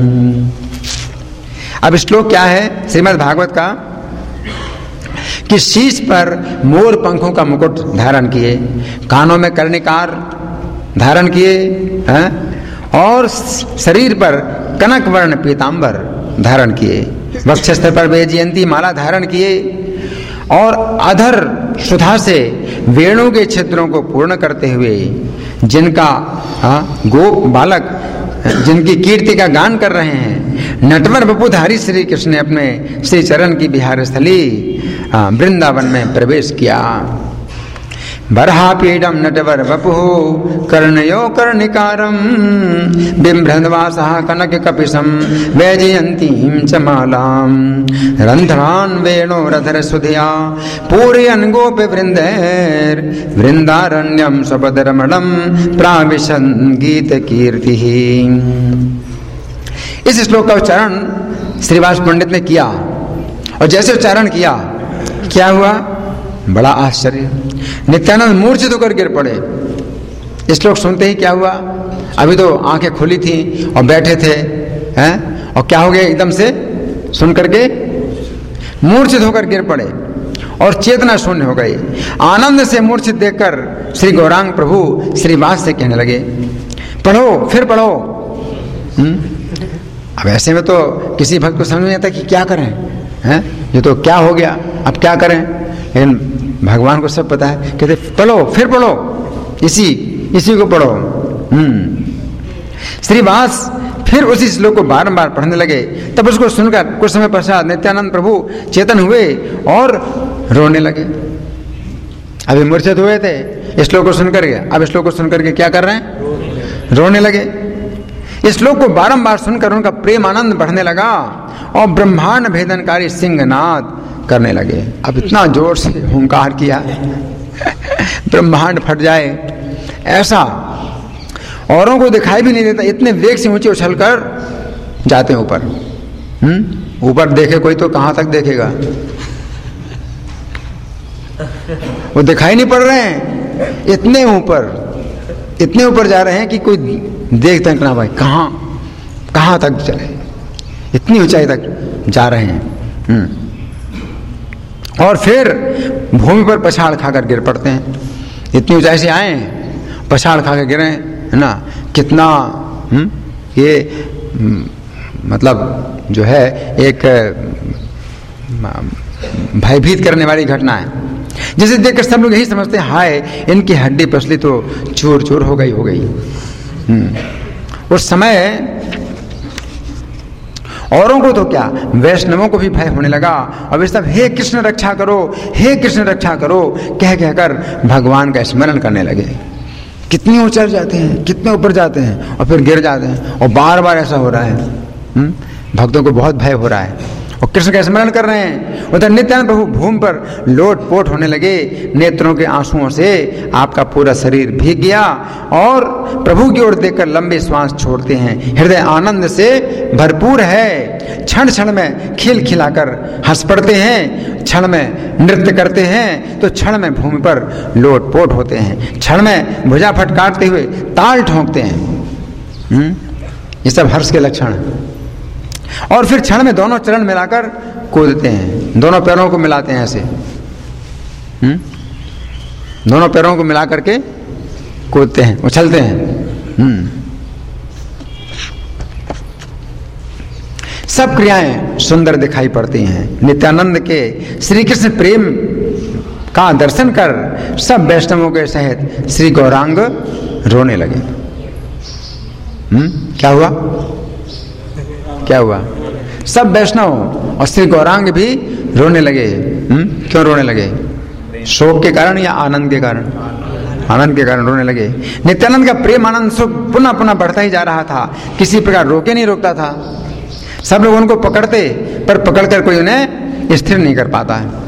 अब श्लोक क्या है श्रीमद् भागवत का? कि शीश पर मोर पंखों का मुकुट धारण किए, कानों में कर्णिकार धारण किए, और शरीर पर कनक वर्ण पीतांबर धारण किए, वक्षस्थल पर वैजयंती माला धारण किए, और अधर सुधा से वेणु के छिद्रों को पूर्ण करते हुए जिनका गोप बालक जिनकी कीर्ति का गान कर रहे हैं, नटवर बपुधारी श्री कृष्ण ने अपने श्री चरण की बिहार स्थली वृंदावन में प्रवेश किया। बरहापीडम नटवर वपुः, कर्णयो कर्णिकारम। बिंभ्रन्वासः कनक कपिशम, वैजयंतीं च मालाम। रंध्रान वेणोरधर सुधिया, पूरयन् गोप वृंदैर्। वृंदारण्यम स्वपदरमणम, प्राविशन् गीत कीर्तिः। इस श्लोक का उच्चारण श्रीवास पंडित ने किया, और जैसे उच्चारण किया क्या हुआ? बड़ा आश्चर्य। नित्यानंद मूर्छित होकर गिर पड़े। इस श्लोक सुनते ही क्या हुआ? अभी तो आंखें खुली थी और बैठे थे, हैं? और क्या हो गया? एकदम से सुन करके मूर्छित होकर गिर पड़े और चेतना शून्य हो गई। आनंद से मूर्छित देखकर श्री गौरांग प्रभु श्रीवास से कहने लगे, पढ़ो, फिर पढ़ो। हुँ? अब ऐसे में तो किसी भक्त को समझ नहीं आता कि क्या करें, हैं? ये तो क्या हो गया, अब क्या करें? लेकिन भगवान को सब पता है। कहते पढ़ो, फिर पढ़ो, इसी इसी को पढ़ो। हम्म श्रीवास फिर उसी श्लोक को बारंबार पढ़ने लगे। तब उसको सुनकर कुछ समय पश्चात नित्यानंद प्रभु चेतन हुए और रोने लगे। अभी मूर्छित हुए थे, इस श्लोक को सुनकर के, अब इस श्लोक को सुनकर के क्या कर रहे हैं? रोने लगे। इस श्लोक को बारंबार सुनकर उनका प्रेम आनंद बढ़ने लगा और ब्रह्मांड भेदनकारी सिंहनाद करने लगे। अब इतना जोर से हुंकार किया ब्रह्मांड फट जाए ऐसा, औरों को दिखाई भी नहीं देता, इतने वेग से ऊंचे उछलकर जाते हैं ऊपर। हम्म ऊपर देखे कोई तो कहां तक देखेगा? वो दिखाई नहीं पड़ रहे हैं, इतने ऊपर इतने ऊपर जा रहे हैं कि कोई देख तक ना भाई कहां कहां तक चले, इतनी ऊंचाई तक जा रहे हैं। हम्म और फिर भूमि पर पछाड़ खाकर गिर पड़ते हैं। इतनी ऊंचाई से आए, पछाड़ खाकर गिरे, है ना? कितना हुँ? ये मतलब जो है एक भयभीत करने वाली घटना है, जिसे देखकर सब लोग यही समझते हैं हाय इनकी हड्डी पसली तो चूर चूर हो गई हो गई। उस समय औरों को तो क्या, वैष्णवों को भी भय होने लगा और वे सब हे कृष्ण रक्षा करो, हे कृष्ण रक्षा करो कह कहकर भगवान का स्मरण करने लगे। कितनी ऊंचाई जाते हैं, कितने ऊपर जाते हैं और फिर गिर जाते हैं, और बार बार ऐसा हो रहा है। हुँ? भक्तों को बहुत भय हो रहा है और कृष्ण का स्मरण कर रहे हैं। उधर नित्यानंद प्रभु भूमि पर लोट पोट होने लगे, नेत्रों के आंसुओं से आपका पूरा शरीर भीग गया और प्रभु की ओर देखकर लंबे श्वास छोड़ते हैं। हृदय आनंद से भरपूर है, क्षण क्षण में खिल खिलाकर हंस पड़ते हैं, क्षण में नृत्य करते हैं तो क्षण में भूमि पर लोट पोट होते हैं, क्षण में भुजा फटकारते हुए ताल ठोंकते हैं। हुँ? ये सब हर्ष के लक्षण हैं। और फिर क्षण में दोनों चरण मिलाकर कूदते हैं, दोनों पैरों को मिलाते हैं ऐसे, हुँ? दोनों पैरों को मिला करके कूदते हैं, उछलते हैं। हुँ? सब क्रियाएं सुंदर दिखाई पड़ती हैं। नित्यानंद के श्री कृष्ण प्रेम का दर्शन कर सब वैष्णवों के सहित श्री गौरांग रोने लगे। हुँ? क्या हुआ क्या हुआ सब वैष्णव और श्री गौरांग भी रोने लगे। हुँ? क्यों रोने लगे? शोक के कारण या आनंद के कारण? आनंद के कारण रोने लगे। नित्यानंद का प्रेम आनंद सुख पुनः पुनः बढ़ता ही जा रहा था, किसी प्रकार रोके नहीं रोकता था। सब लोग उनको पकड़ते पर पकड़कर कोई उन्हें स्थिर नहीं कर पाता है।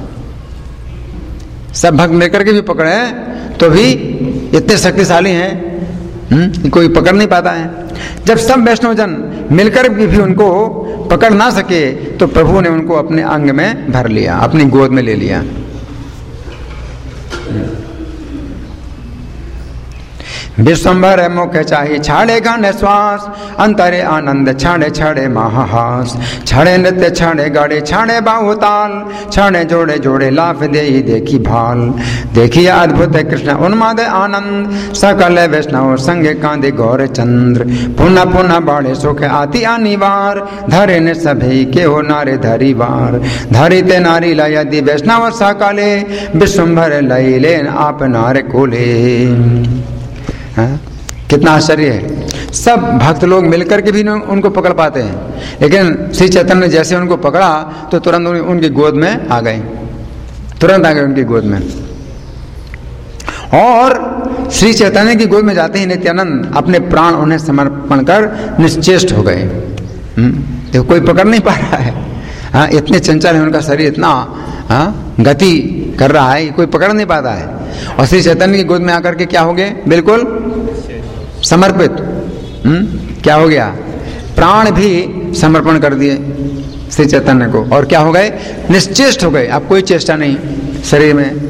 सब भक्त मिलकर के भी पकड़े तो भी इतने शक्तिशाली हैं, हुँ? कोई पकड़ नहीं पाता है। जब सब वैष्णवजन मिलकर भी, भी उनको पकड़ ना सके तो प्रभु ने उनको अपने अंग में भर लिया, अपनी गोद में ले लिया। विश्वंभर मुख चाही छाड़े घन श्वास, अंतरे आनंद छाड़े छाड़े महाहास, छाड़े नृत्य छाड़े गाड़े छाड़े बाहुताल, छाड़े जोड़े जोड़े लाफ दे देखी भाल, देखिए अद्भुत कृष्ण उन्माद आनंद, सकल वैष्णव संगे कांदे गौर चंद्र, पुनः पुनः बाड़े सुख आती अनिवार, धरे ने सभी के हो नारे धरी बार, धरी ते नारी ला यदि वैष्णव सकले, विश्वंभर लई लेन आप नारे कोले। हाँ? कितना आश्चर्य है। सब भक्त लोग मिलकर के भी उनको पकड़ पाते हैं, लेकिन श्री चैतन्य ने जैसे उनको पकड़ा तो तुरंत उनकी गोद में आ गए, तुरंत आ गए उनकी गोद में। और श्री चैतन्य की गोद में जाते ही नित्यानंद अपने प्राण उन्हें समर्पण कर निश्चेष्ट हो गए। देखो कोई पकड़ नहीं पा रहा है। हाँ, इतने चंचल है उनका शरीर, इतना हाँ गति कर रहा है, कोई पकड़ नहीं पाता है। और श्री चैतन्य की गोद में आकर के क्या हो गए? बिल्कुल समर्पित। हम्म क्या हो गया? प्राण भी समर्पण कर दिए श्री चैतन्य को, और क्या हो गए? निश्चेष्ट हो गए। अब कोई चेष्टा नहीं शरीर में।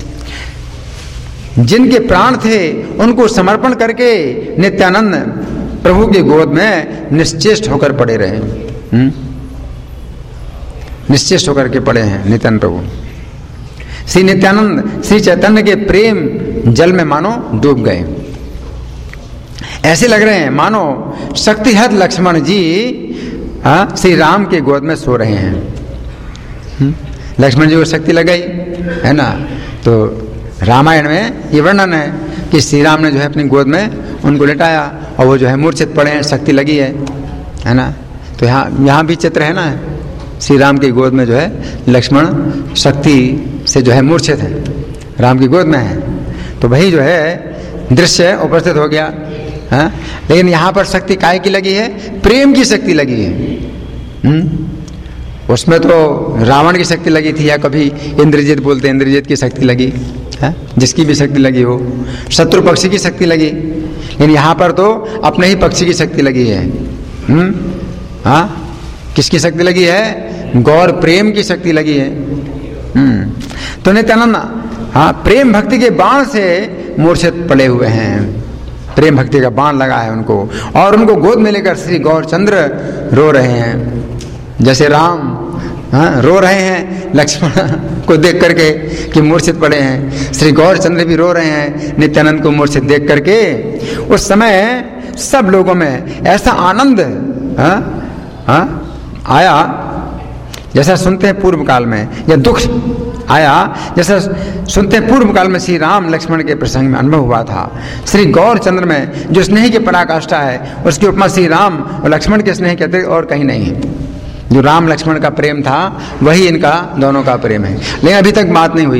जिनके प्राण थे उनको समर्पण करके नित्यानंद प्रभु की गोद में निश्चेष्ट होकर पड़े रहे। हम्म निश्चेष्ट होकर के पड़े हैं नित्यानंद प्रभु। श्री नित्यानंद श्री चैतन्य के प्रेम जल में मानो डूब गए। ऐसे लग रहे हैं मानो शक्तिहत लक्ष्मण जी हाँ श्री राम के गोद में सो रहे हैं। लक्ष्मण जी को शक्ति लग गई है ना। तो रामायण में ये वर्णन है कि श्री राम ने जो है अपनी गोद में उनको लेटाया और वो जो है मूर्छित पड़े हैं, शक्ति लगी है है ना। तो यहाँ यहाँ भी चित्र है ना, श्री राम की गोद में जो है लक्ष्मण शक्ति से जो है मूर्छित है, राम की गोद में है। तो वही जो है दृश्य उपस्थित हो गया है। लेकिन यहाँ पर शक्ति काय की लगी है? प्रेम की शक्ति लगी है। हुँ? उसमें तो रावण की शक्ति लगी थी, या कभी इंद्रजीत बोलते इंद्रजीत की शक्ति लगी है, जिसकी भी शक्ति लगी हो, शत्रु पक्षी की शक्ति लगी। लेकिन यहाँ पर तो अपने ही पक्षी की शक्ति लगी है। हुँ? हाँ किसकी शक्ति लगी है? गौर प्रेम की शक्ति लगी है। हम्म तो नित्यानंद हाँ प्रेम भक्ति के बाण से मूर्छित पड़े हुए हैं। प्रेम भक्ति का बाण लगा है उनको, और उनको गोद में लेकर श्री गौरचंद्र रो रहे हैं। जैसे राम हाँ रो रहे हैं लक्ष्मण को देख करके कि मूर्छित पड़े हैं, श्री गौरचंद्र भी रो रहे हैं नित्यानंद को मूर्छित देख करके। उस समय सब लोगों में ऐसा आनंद हाँ हाँ आया जैसा सुनते हैं पूर्व काल में, या दुख आया जैसा सुनते हैं पूर्व काल में श्री राम लक्ष्मण के प्रसंग में अनुभव हुआ था। श्री गौरचंद्र में जो स्नेह की पराकाष्ठा है उसकी उपमा श्री राम और लक्ष्मण के स्नेह के अतिरिक्त और कहीं नहीं है। जो राम लक्ष्मण का प्रेम था वही इनका दोनों का प्रेम है। लेकिन अभी तक बात नहीं हुई,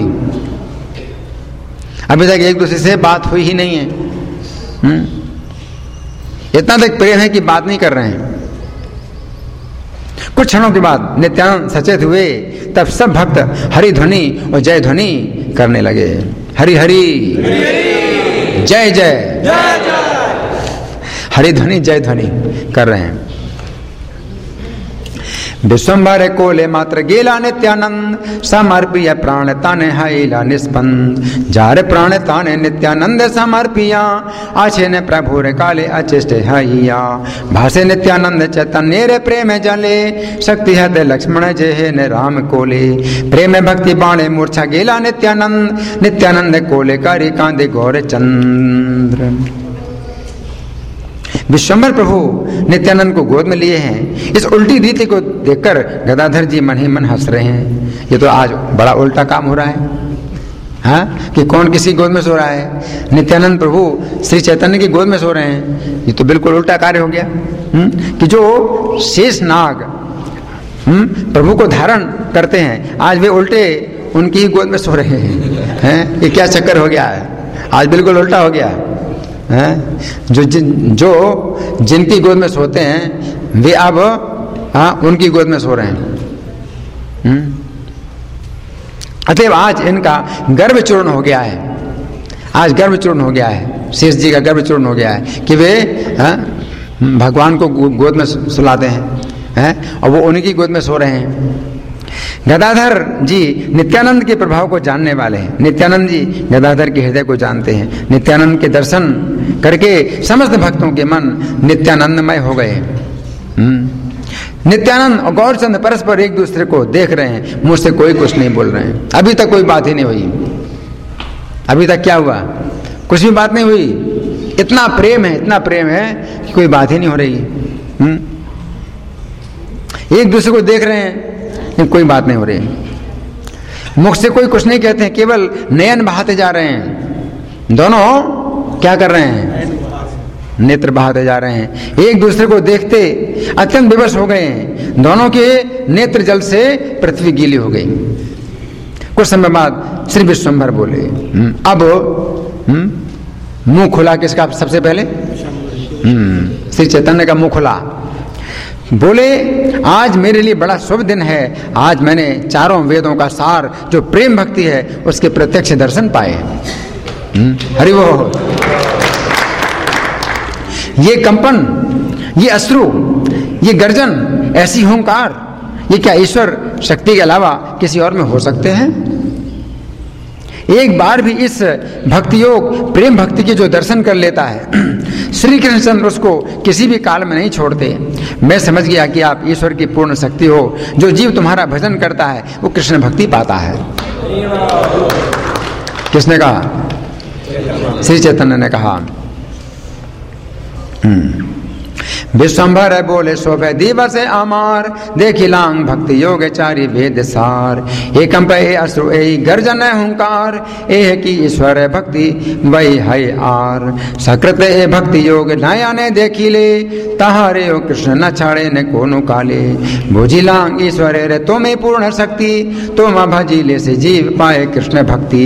अभी तक एक दूसरे से बात हुई ही नहीं है। हुँ? इतना तक प्रेम है कि बात नहीं कर रहे हैं। कुछ क्षणों के बाद नित्यानंद सचेत हुए, तब सब भक्त हरि ध्वनि और जय ध्वनि करने लगे। हरि हरि जय जय, हरि ध्वनि जय ध्वनि कर रहे हैं। विश्वम्भर कोले मात्र गेला नित्यानंद, समर्पिय प्राण ताने हैला निस्पंद। जार प्राण ताने नित्यानंद समर्पिया, आछे ने प्रभु रे काले अचिष्ट हैया। भाषे नित्यानंद चैतन्य रे प्रेम जले, शक्ति हृदय लक्ष्मण जय ने राम कोले। प्रेम भक्ति बाणे मूर्छा गेला नित्यानंद, नित्यानंद कोले करी कांदे गौर चंद्र। विश्वम्भर प्रभु नित्यानंद को गोद में लिए हैं। इस उल्टी रीति को देखकर गदाधर जी मन ही मन हंस रहे हैं। ये तो आज बड़ा उल्टा काम हो रहा है, हाँ, कि कौन किसी गोद में सो रहा है। नित्यानंद प्रभु श्री चैतन्य की गोद में सो रहे हैं। ये तो बिल्कुल उल्टा कार्य हो गया। हुँ? कि जो शेष नाग हुँ? प्रभु को धारण करते हैं, आज वे उल्टे उनकी ही गोद में सो रहे हैं, हैं? ये क्या चक्कर हो गया है? आज बिल्कुल उल्टा हो गया है। जो जिन जो जिनकी गोद में सोते हैं वे अब हाँ उनकी गोद में सो रहे हैं। अतएव आज इनका गर्व चूर्ण हो गया है। आज गर्व चूर्ण हो गया है, शेष जी का गर्व चूर्ण हो गया है कि वे हाँ, भगवान को गोद में सुलाते हैं, हैं और वो उन्हीं की गोद में सो रहे हैं। गदाधर जी नित्यानंद के प्रभाव को जानने वाले हैं। नित्यानंद जी गदाधर के हृदय को जानते हैं। नित्यानंद के दर्शन करके समस्त भक्तों के मन नित्यानंदमय हो गए। नित्यानंद और गौरचंद परस्पर एक दूसरे को देख रहे हैं, मुझसे कोई कुछ नहीं बोल रहे हैं। अभी तक कोई बात ही नहीं हुई। अभी तक क्या हुआ? कुछ भी बात नहीं हुई। इतना प्रेम है, इतना प्रेम है कि कोई बात ही नहीं हो रही। हुँ? एक दूसरे को देख रहे हैं, कोई बात नहीं हो रही। मुख से कोई कुछ नहीं कहते हैं, केवल नयन बहाते जा रहे हैं। दोनों क्या कर रहे हैं? नेत्र बहाते जा रहे हैं। एक दूसरे को देखते अत्यंत विवश हो गए हैं। दोनों के नेत्र जल से पृथ्वी गीली हो गई। कुछ समय बाद श्री विश्वम्भर बोले, अब मुंह खुला किसका सबसे पहले? श्री चैतन्य का मुंह खुला। बोले, आज मेरे लिए बड़ा शुभ दिन है। आज मैंने चारों वेदों का सार जो प्रेम भक्ति है उसके प्रत्यक्ष दर्शन पाए। हरि बोल। ये कंपन, ये अश्रु, ये गर्जन, ऐसी हुंकार, ये क्या ईश्वर शक्ति के अलावा किसी और में हो सकते हैं? एक बार भी इस भक्ति योग प्रेम भक्ति के जो दर्शन कर लेता है, श्री कृष्णचंद्र उसको किसी भी काल में नहीं छोड़ते। मैं समझ गया कि आप ईश्वर की पूर्ण शक्ति हो। जो जीव तुम्हारा भजन करता है वो कृष्ण भक्ति पाता है। किसने कहा? श्री चैतन्य ने कहा। विश्वम्भर बोले शोभे दिवस अमार, देखी लांग भक्ति योग चारि वेद सार। एकंप ए अश्रु ए गर्जन हुंकार, ए की ईश्वर भक्ति वही है आर। सकृत ए भक्ति योग नया ने देखी ले, तहारे ओ कृष्ण न छाड़े ने कोनो काले। भुजी लांग ईश्वर रे तुम्हें पूर्ण शक्ति, तुम भजिले से जीव पाए कृष्ण भक्ति।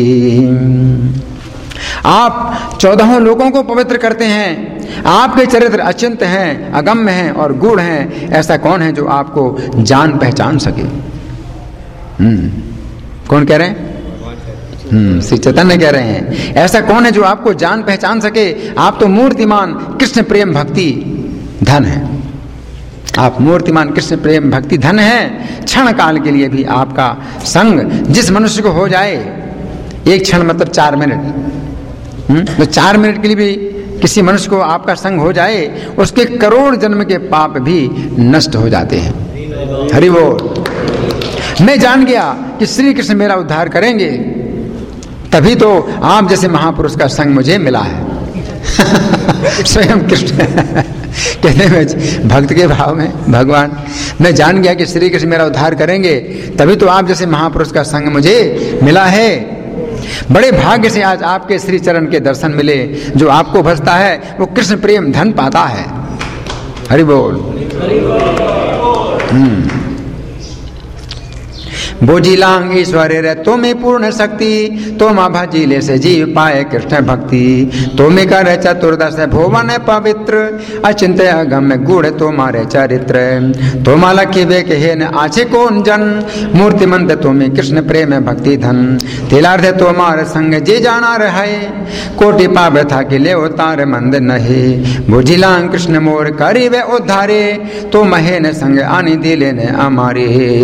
आप चौदहों लोगों को पवित्र करते हैं। आपके चरित्र अचिंत्य हैं, अगम्य हैं और गूढ़ हैं। ऐसा कौन है जो आपको जान पहचान सके? हम्म कौन कह रहे हैं? हम्म श्री चैतन्य कह रहे हैं, ऐसा कौन है जो आपको जान पहचान सके? आप तो मूर्तिमान कृष्ण प्रेम भक्ति धन है। आप मूर्तिमान कृष्ण प्रेम भक्ति धन है। क्षण काल के लिए भी आपका संग जिस मनुष्य को हो जाए, एक क्षण मतलब चार मिनट, तो चार मिनट के लिए भी किसी मनुष्य को आपका संग हो जाए, उसके करोड़ जन्म के पाप भी नष्ट हो जाते हैं। हरि बोल। मैं जान गया कि श्री कृष्ण मेरा उद्धार करेंगे, तभी तो आप जैसे महापुरुष का संग मुझे मिला है। स्वयं कृष्ण कहने में भक्त के भाव में भगवान, मैं जान गया कि श्री कृष्ण मेरा उद्धार करेंगे, तभी तो आप जैसे महापुरुष का संग मुझे मिला है। बड़े भाग्य से आज आपके श्री चरण के दर्शन मिले। जो आपको भजता है वो कृष्ण प्रेम धन पाता है। हरि बोल। बोझिलांग ईश्वर रे तुम्हें पूर्ण शक्ति, तुम भजिले से जीव पाए कृष्ण भक्ति। तुम्हें करे चतुर्दश भुवन पवित्र, अचिंत्य अगम्य गुण तुम्हारे चरित्र। तुम लखी बेक हेन आछे कौन जन, मूर्तिमंत तुम्हें कृष्ण प्रेम भक्ति धन। तिलार्थ तुम्हारे संग जे जाना रहे, कोटि पावे था कि ले उतार मंद नहे। बुझिलांग कृष्ण मोर करीबे उद्धारे, तो महेन संग आनी दिले ने हमारे।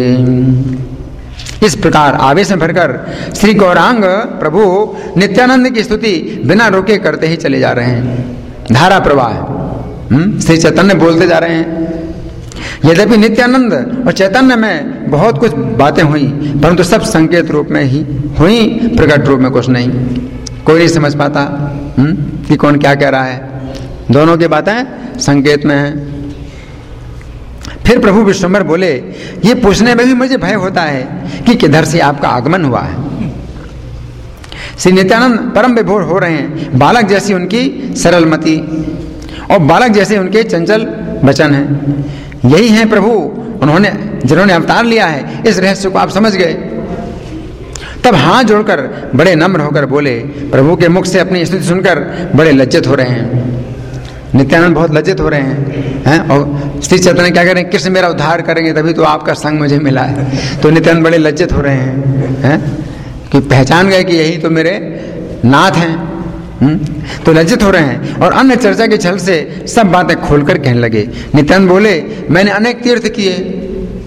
इस प्रकार आवेश में भरकर श्री गौरांग प्रभु नित्यानंद की स्तुति बिना रोके करते ही चले जा रहे हैं। धारा प्रवाह हम्म श्री चैतन्य बोलते जा रहे हैं। यद्यपि नित्यानंद और चैतन्य में बहुत कुछ बातें हुई, परंतु सब संकेत रूप में ही हुई, प्रकट रूप में कुछ नहीं। कोई नहीं समझ पाता हम्म कि कौन क्या कह रहा है। दोनों की बातें संकेत में है। फिर प्रभु विश्वम्भर बोले, ये पूछने में भी मुझे भय होता है कि किधर से आपका आगमन हुआ है। श्री नित्यानंद परम विभोर हो रहे हैं। बालक जैसी उनकी सरलमति और बालक जैसे उनके चंचल वचन हैं। यही हैं प्रभु, उन्होंने जिन्होंने अवतार लिया है। इस रहस्य को आप समझ गए। तब हाथ जोड़कर बड़े नम्र होकर बोले, प्रभु के मुख से अपनी स्तुति सुनकर बड़े लज्जित हो रहे हैं। नित्यानंद बहुत लज्जित हो रहे हैं, हैं? और श्री चैतन्य क्या करें, कृष्ण मेरा उद्धार करेंगे तभी तो आपका संग मुझे मिला है। तो नित्यानंद बड़े लज्जित हो रहे हैं, हैं? कि पहचान गए कि यही तो मेरे नाथ हैं। हुँ? तो लज्जित हो रहे हैं और अन्य चर्चा के छल से सब बातें खोलकर कहने लगे। नित्यानंद बोले, मैंने अनेक तीर्थ किए,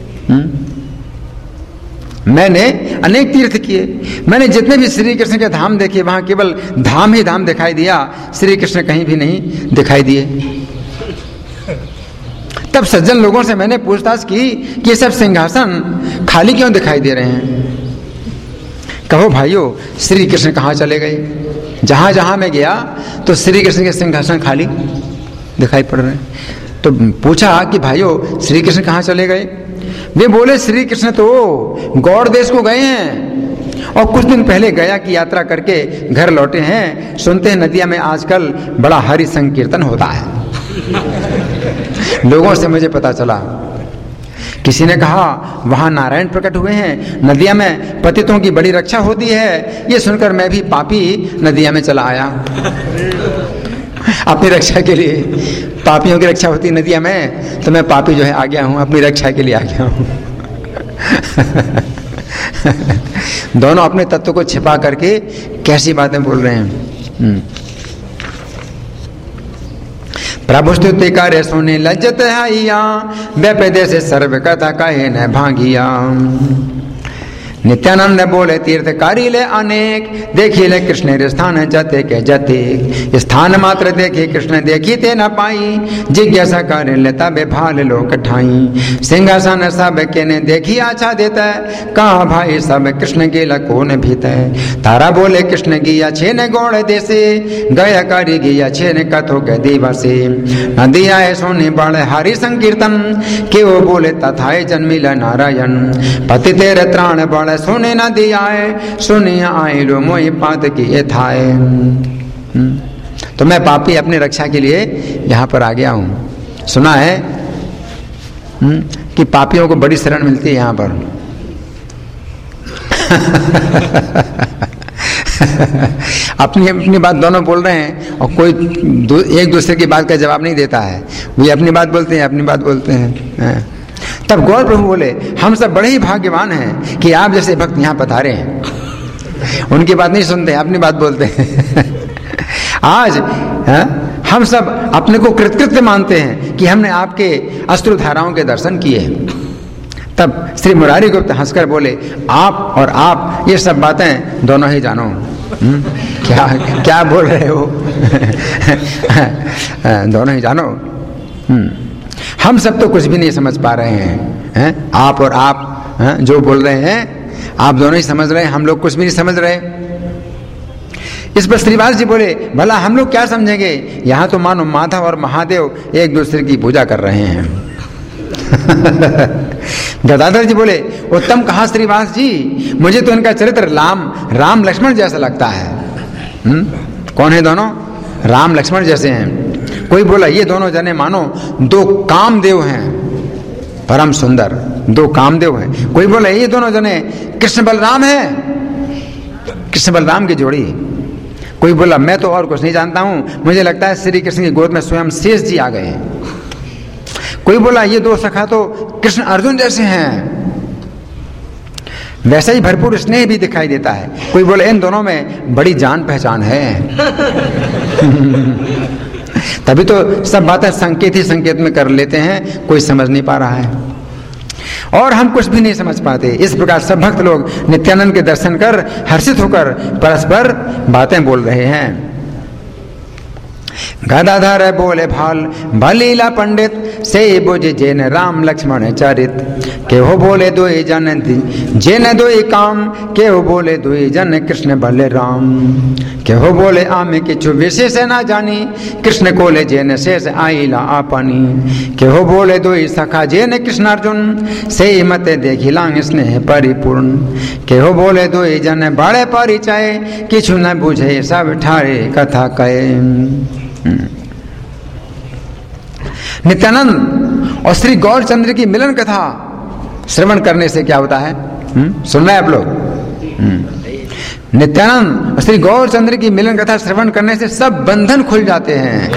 मैंने अनेक तीर्थ किए, मैंने जितने भी श्री कृष्ण के धाम देखे वहां केवल धाम ही धाम दिखाई दिया, श्री कृष्ण कहीं भी नहीं दिखाई दिए। तब सज्जन लोगों से मैंने पूछताछ की कि ये सब सिंहासन खाली क्यों दिखाई दे रहे हैं। कहो भाइयों, श्री कृष्ण कहाँ चले गए। जहां जहां मैं गया तो श्री कृष्ण के सिंहासन खाली दिखाई पड़ रहे हैं। तो पूछा कि भाइयों श्री कृष्ण कहाँ चले गए। वे बोले, श्री कृष्ण तो गौड़ देश को गए हैं और कुछ दिन पहले गया की यात्रा करके घर लौटे हैं। सुनते हैं नदिया में आजकल बड़ा हरि संकीर्तन होता है। लोगों से मुझे पता चला। किसी ने कहा वहां नारायण प्रकट हुए हैं, नदिया में पतितों की बड़ी रक्षा होती है। ये सुनकर मैं भी पापी नदिया में चला आया अपनी रक्षा के लिए। पापियों की रक्षा होती नदिया में, तो मैं पापी जो है आ गया हूं, अपनी रक्षा के लिए आ गया हूं। दोनों अपने तत्व को छिपा करके कैसी बातें बोल रहे हैं। प्रभु स्तुति करे सुने लज्जत हैया, बेपदे से सर्व कथा कहे न भागिया। नित्यानंद बोले, तीर्थकारी ले अनेक, देखी ले कृष्ण स्थान जते के जते। स्थान मात्र देखे कृष्ण देखी ते न पाई, जिज्ञासा करे ले तबे भाल लोक ठाई। सिंहासन सब के ने देखी आछा देता, कहा भाई सब कृष्ण के लकोन भीते। तारा बोले कृष्ण गिया छे न गौड़ देसे, गया करी गिया छे न कथो के दिवसे। नदी आए सोने बड़े हरि संकीर्तन, के वो बोले तथाए जन्मिल नारायण। पति तेरे त्राण बड़े सुने न दियाए, सुनिए आए लो मोहि पात की थाए। तो मैं पापी अपनी रक्षा के लिए यहाँ पर आ गया हूँ। सुना है कि पापियों को बड़ी शरण मिलती है यहाँ पर। अपनी अपनी बात दोनों बोल रहे हैं और कोई दो, एक दूसरे की बात का जवाब नहीं देता है। वे अपनी बात बोलते हैं, अपनी बात बोलते हैं। तब गौर प्रभु बोले, हम सब बड़े ही भाग्यवान हैं कि आप जैसे भक्त यहाँ पधारे हैं। उनकी बात नहीं सुनते, अपनी बात बोलते हैं। आज है, हम सब अपने को कृतकृत्य मानते हैं कि हमने आपके अश्रु धाराओं के दर्शन किए। तब श्री मुरारी गुप्त हंसकर बोले, आप और आप ये सब बातें दोनों ही जानो। हुँ? क्या क्या बोल रहे हो। दोनों ही जानो। हुँ? हम सब तो कुछ भी नहीं समझ पा रहे हैं, हैं? आप और आप हैं? जो बोल रहे हैं आप दोनों ही समझ रहे हैं, हम लोग कुछ भी नहीं समझ रहे। इस पर श्रीवास जी बोले, भला हम लोग क्या समझेंगे, यहाँ तो मानो माधव और महादेव एक दूसरे की पूजा कर रहे हैं। गदाधर जी बोले, उत्तम कहा श्रीवास जी, मुझे तो इनका चरित्र राम राम लक्ष्मण जैसा लगता है। हुँ? कौन है दोनों? राम लक्ष्मण जैसे हैं। कोई बोला, ये दोनों जने मानो दो कामदेव हैं, परम सुंदर, दो कामदेव हैं। कोई बोले ये दोनों जने कृष्ण बलराम है, कृष्ण बलराम की जोड़ी। कोई बोला मैं तो और कुछ नहीं जानता हूं, मुझे लगता है श्री कृष्ण की गोद में स्वयं शेष जी आ गए हैं। कोई बोला ये दो सखा तो कृष्ण अर्जुन जैसे हैं, वैसा ही भरपूर स्नेह भी दिखाई देता है। कोई बोले इन दोनों में बड़ी जान पहचान है। तभी तो सब बातें संकेत ही संकेत में कर लेते हैं, कोई समझ नहीं पा रहा है और हम कुछ भी नहीं समझ पाते। इस प्रकार सब भक्त लोग नित्यानंद के दर्शन कर हर्षित होकर परस्पर बातें बोल रहे हैं। गदाधर बोले भाल भलीला पंडित से बुझ जेन राम लक्ष्मण चरित, के हो बोले दो जन जेन दो काम, के हो बोले दो जन कृष्ण बल राम, के हो बोले आमे किछु विशेष न जानी, कृष्ण कोले जेन शेष आईला आपनी, के हो बोले दो सखा जेन कृष्ण अर्जुन, से मत देखी लांग स्नेह परिपूर्ण, के हो बोले दो जन बड़े परिचय, किछु न बुझे सब ठारे कथा कहे। नित्यानंद और श्री गौरचंद्र की मिलन कथा श्रवण करने से क्या होता है? हुँ? सुन रहे हैं आप लोग? नित्यानंद और श्री गौरचंद्र की मिलन कथा श्रवण करने से सब बंधन खुल जाते हैं।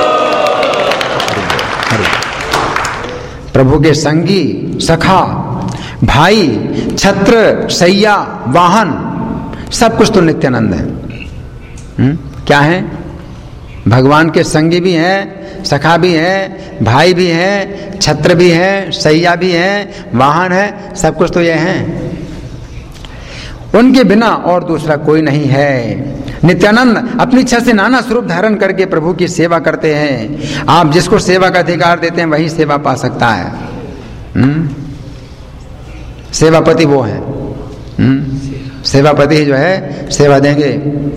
प्रभु के संगी, सखा, भाई, छत्र, सैया, वाहन, सब कुछ तो नित्यानंद है। हुँ? क्या है? भगवान के संगी भी हैं, सखा भी हैं, भाई भी हैं, छत्र भी हैं, सैया भी हैं, वाहन है, सब कुछ तो ये हैं। उनके बिना और दूसरा कोई नहीं है। नित्यानंद अपनी इच्छा से नाना स्वरूप धारण करके प्रभु की सेवा करते हैं। आप जिसको सेवा का अधिकार देते हैं वही सेवा पा सकता है। हुँ? सेवापति वो है। हुँ? सेवापति जो है सेवा देंगे।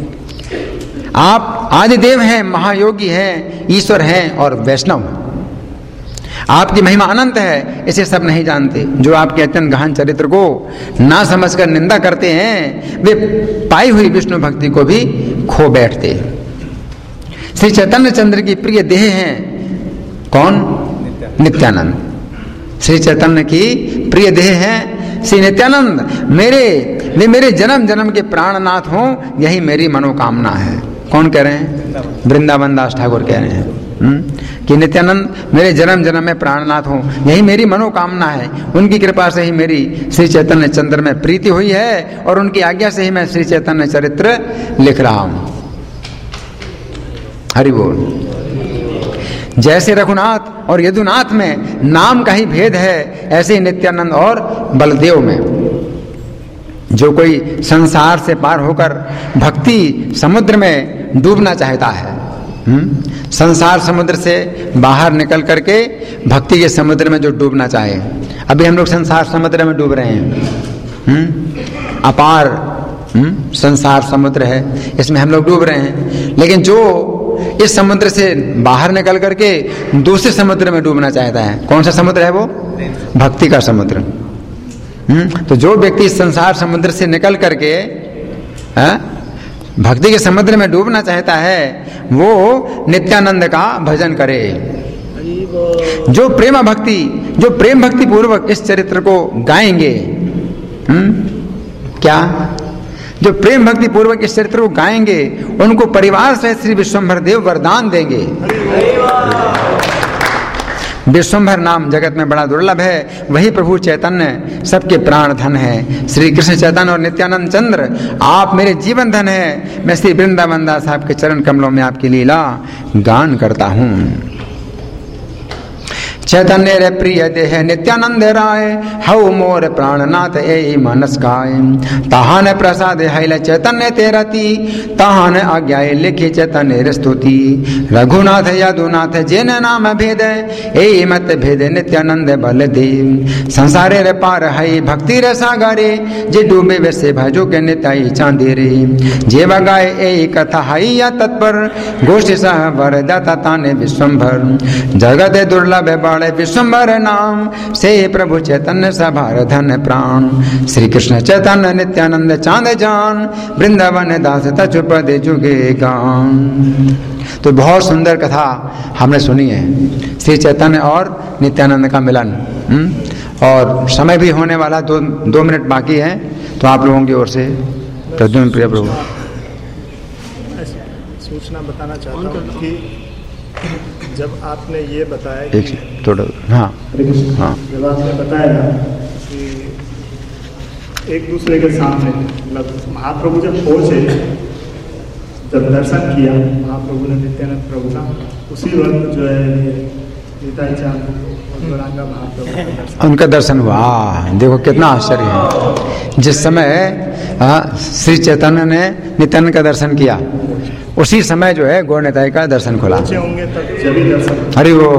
आप आदिदेव हैं, महायोगी हैं, ईश्वर हैं और वैष्णव हैं। आपकी महिमा अनंत है, इसे सब नहीं जानते। जो आपके अत्यंत गहन चरित्र को ना समझकर निंदा करते हैं, वे पाई हुई विष्णु भक्ति को भी खो बैठते हैं। श्री चैतन्य चंद्र की प्रिय देह हैं कौन? नित्यानंद। श्री चैतन्य की प्रिय देह हैं श्री नित्यानंद। मेरे वे मेरे जन्म जन्म के प्राणनाथ हों, यही मेरी मनोकामना है। कौन कह रहे हैं? वृंदावन दास ठाकुर कह रहे हैं हुँ? कि नित्यानंद मेरे जन्म जन्म में प्राणनाथ हो, यही मेरी मनोकामना है। उनकी कृपा से ही मेरी श्री चैतन्य चंद्र में प्रीति हुई है और उनकी आज्ञा से ही मैं श्री चैतन्य चरित्र लिख रहा हूं। हरि बोल। जैसे रघुनाथ और यदुनाथ में नाम का ही भेद है, ऐसे ही नित्यानंद और बलदेव में। जो कोई संसार से पार होकर भक्ति समुद्र में डूबना चाहता है, हुँ? संसार समुद्र से बाहर निकल करके भक्ति के समुद्र में जो डूबना चाहे। अभी हम लोग संसार समुद्र में डूब रहे हैं। हुँ? अपार हुँ? संसार समुद्र है, इसमें हम लोग डूब रहे हैं। लेकिन जो इस समुद्र से बाहर निकल करके दूसरे समुद्र में डूबना चाहता है, कौन सा समुद्र है वो? भक्ति का समुद्र। तो जो व्यक्ति इस संसार समुद्र से निकल करके आ, भक्ति के समुद्र में डूबना चाहता है, वो नित्यानंद का भजन करे। जो प्रेम भक्ति जो प्रेम भक्ति पूर्वक इस चरित्र को गाएंगे, हुँ? क्या जो प्रेम भक्ति पूर्वक इस चरित्र को गाएंगे, उनको परिवार सहित श्री विश्वम्भर देव वरदान देंगे। विश्वम्भर नाम जगत में बड़ा दुर्लभ है, वही प्रभु चैतन्य सबके प्राण धन है। श्री कृष्ण चैतन्य और नित्यानंद चंद्र आप मेरे जीवन धन है। मैं श्री वृंदावन दास आपके चरण कमलों में आपकी लीला गान करता हूँ। चैतन्य रे प्रिय देह नित्यानंद राय, हऊ मोर प्राणनाथ ए मनस गाय। तहान प्रसाद हैल चैतन्य तेरती, तहान आज्ञा लिखी चैतन्य स्तुति। रघुनाथ यदुनाथ जिन नाम भेद, ए मत भेद नित्यानंद बलदेव। संसारे रे पार है भक्ति रे सागरे, जे डूबे वैसे भजो के निताई चांदी रे। जे बगाए ए कथा है या तत्पर, गोष्ठी सह वरदाता ताने विश्वम्भर। जगत दुर्लभ विश्वम्भर नाम, से प्रभु चैतन्य सभार धन प्राण। श्री कृष्ण चैतन्य नित्यानंद चांद जान, वृंदावन दास तचुपद जुगे गान। तो बहुत सुंदर कथा हमने सुनी है, श्री चैतन्य और नित्यानंद का मिलन। और समय भी होने वाला, दो दो मिनट बाकी है, तो आप लोगों की ओर से प्रद्युम्न प्रिय प्रभु सूचना बताना चाहता हूँ कि जब आपने ये बताया कि एक थोड़ा हाँ हाँ जब आपने बताया कि एक दूसरे के सामने, मतलब महाप्रभु जब पहुँचे, जब दर्शन किया महाप्रभु ने नित्यानंद प्रभु का, उसी वक्त जो है निताई चांद गौरांगा महाप्रभु का दर्शन, उनका दर्शन हुआ। देखो कितना आश्चर्य है। जिस समय श्री चैतन्य ने नित्यानंद का दर्शन किया, उसी समय जो है गौर निताई का दर्शन खुला। होंगे तब जब दर्शन। अरे वो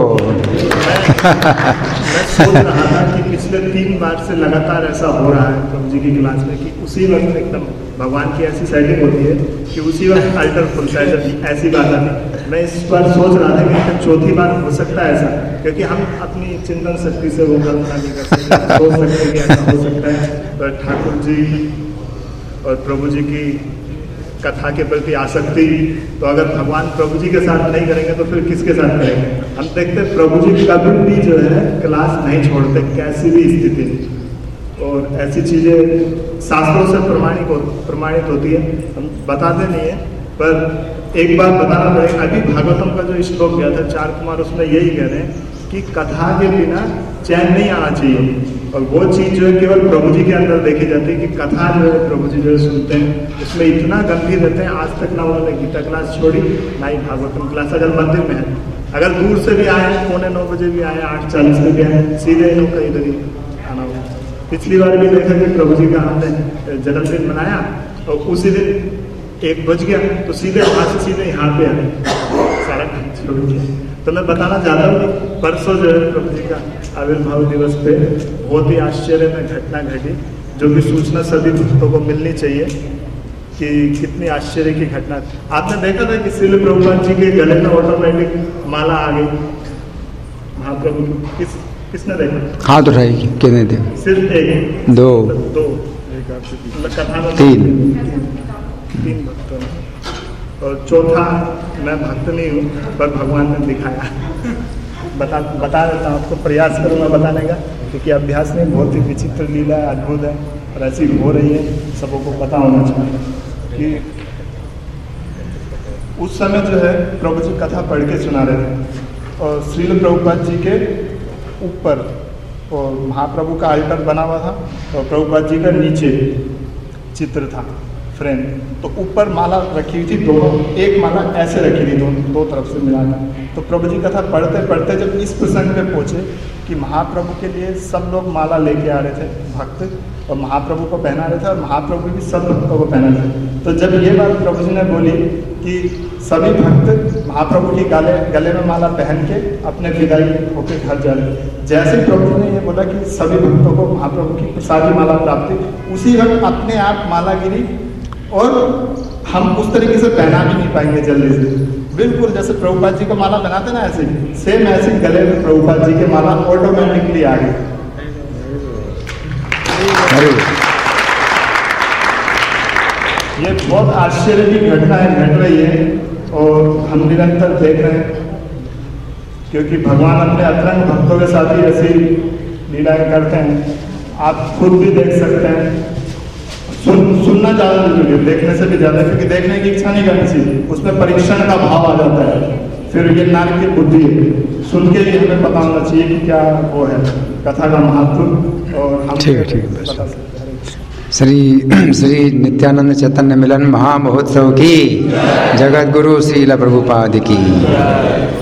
मैं सोच रहा था कि पिछले तीन बार से लगातार ऐसा हो रहा है प्रभु जी की क्लास में कि उसी वक्त एकदम भगवान की ऐसी सेटिंग होती है कि उसी वक्त अल्टर फुल साइड ऐसी बात आती। मैं इस बार सोच रहा था कि चौथी बार हो सकता है ऐसा, क्योंकि हम अपनी चिंतन शक्ति से वो कल्पना नहीं कर सकते, सोच सकते हैं कि ऐसा हो सकता है। पर ठाकुर जी और प्रभु जी की कथा के प्रति आसक्ति, तो अगर भगवान प्रभु जी के साथ नहीं करेंगे तो फिर किसके साथ करेंगे। हम देखते प्रभु जी कभी भी जो है क्लास नहीं छोड़ते, कैसी भी स्थिति, और ऐसी चीज़ें शास्त्रों से प्रमाणित हो प्रमाणित होती है, हम बताते नहीं है। पर एक बात बताना पड़ेगा, अभी भागवतम का जो श्लोक गया था चार कुमार, उसमें यही कह रहे हैं कि कथा के बिना चैन नहीं आना चाहिए, और वो चीज़ जो है केवल प्रभु जी के अंदर देखी जाती है कि कथा जो है प्रभु जी जो है सुनते हैं, उसमें इतना गंभीर रहते हैं। आज तक ना उन्होंने गीता क्लास छोड़ी, ना ही भागवतम क्लास। अगर मंदिर में है, अगर दूर से भी आए, पौने नौ बजे भी आए, आठ चालीस में भी आए, सीधे इन लोग का इधर ही आना होगा। पिछली बार भी देखा कि प्रभु जी का हमने जन्मदिन मनाया और उसी दिन एक बज गया तो सीधे वहाँ से सीधे यहाँ पे आए, सारा छोड़ दिया। तो मैं बताना चाहता हूँ कि परसों जो है प्रभु जी का आविर्भाव दिवस पे बहुत ही आश्चर्य में घटना घटी, जो कि सूचना सभी भक्तों को मिलनी चाहिए कि कितनी आश्चर्य की घटना। आपने देखा था कि श्रील प्रभुपाद जी के गले में ऑटोमेटिक माला आ गई महाप्रभु की, किस किसने देखा? हाथ उठाई, कितने थे? सिर्फ एक, दो, दो, कथा में तीन तीन भक्तों ने, और चौथा मैं भक्त नहीं हूँ पर भगवान ने दिखाया। बता बता देता हूँ आपको, प्रयास करूँगा बताने का, क्योंकि अभ्यास में बहुत ही विचित्र लीला है, अद्भुत है, और ऐसी हो रही है, सबों को पता होना चाहिए कि उस समय जो है प्रभु जी कथा पढ़ के सुना रहे थे, और श्रील प्रभुपाद जी के ऊपर और महाप्रभु का अल्टर बना हुआ था, और प्रभुपाद जी का नीचे चित्र था फ्रेम, तो ऊपर माला रखी हुई थी, दोनों एक माला ऐसे रखी थी, दोनों दो तरफ से मिलाकर। तो प्रभु जी कथा पढ़ते पढ़ते जब इस प्रसंग पे पहुँचे कि महाप्रभु के लिए सब लोग माला लेके आ रहे थे भक्त, और महाप्रभु को पहना रहे थे, और महाप्रभु भी सब भक्तों को पहना रहे थे। तो जब ये बात प्रभु जी ने बोली कि सभी भक्त महाप्रभु की गले गले में माला पहन के अपने विदाई होकर घर जा रहे, जैसे ही प्रभु जी ने ये बोला कि सभी भक्तों को महाप्रभु की प्रसादी माला प्राप्ति, उसी वक्त अपने आप माला गिरी, और हम उस तरीके से पहना भी नहीं पाएंगे जल्दी से। बिल्कुल जैसे प्रभुपाद जी को माला पहनाते ना, ऐसे सेम ऐसे गले में प्रभुपाद जी के माला ऑटोमेटिकली आ गई। ये बहुत आश्चर्य की घटना है, घट रही है, और हम निरंतर देख रहे हैं, क्योंकि भगवान अपने अतरंग भक्तों के साथ ही ऐसी लीलाएं करते हैं। आप खुद भी देख सकते हैं, सुन सुनना ज़्यादा जरूरी है देखने से भी ज़्यादा, क्योंकि देखने की इच्छा नहीं करनी चाहिए, उसमें परीक्षण का भाव आ जाता है, फिर ये नारद की बुद्धि है। सुन के ही हमें पता होना चाहिए कि क्या वो है कथा का महत्व, और हम ठीक है ठीक है बता सकते हैं। श्री श्री नित्यानंद चैतन्य मिलन महामहोत्सव की, जगत गुरु श्रील प्रभुपाद की।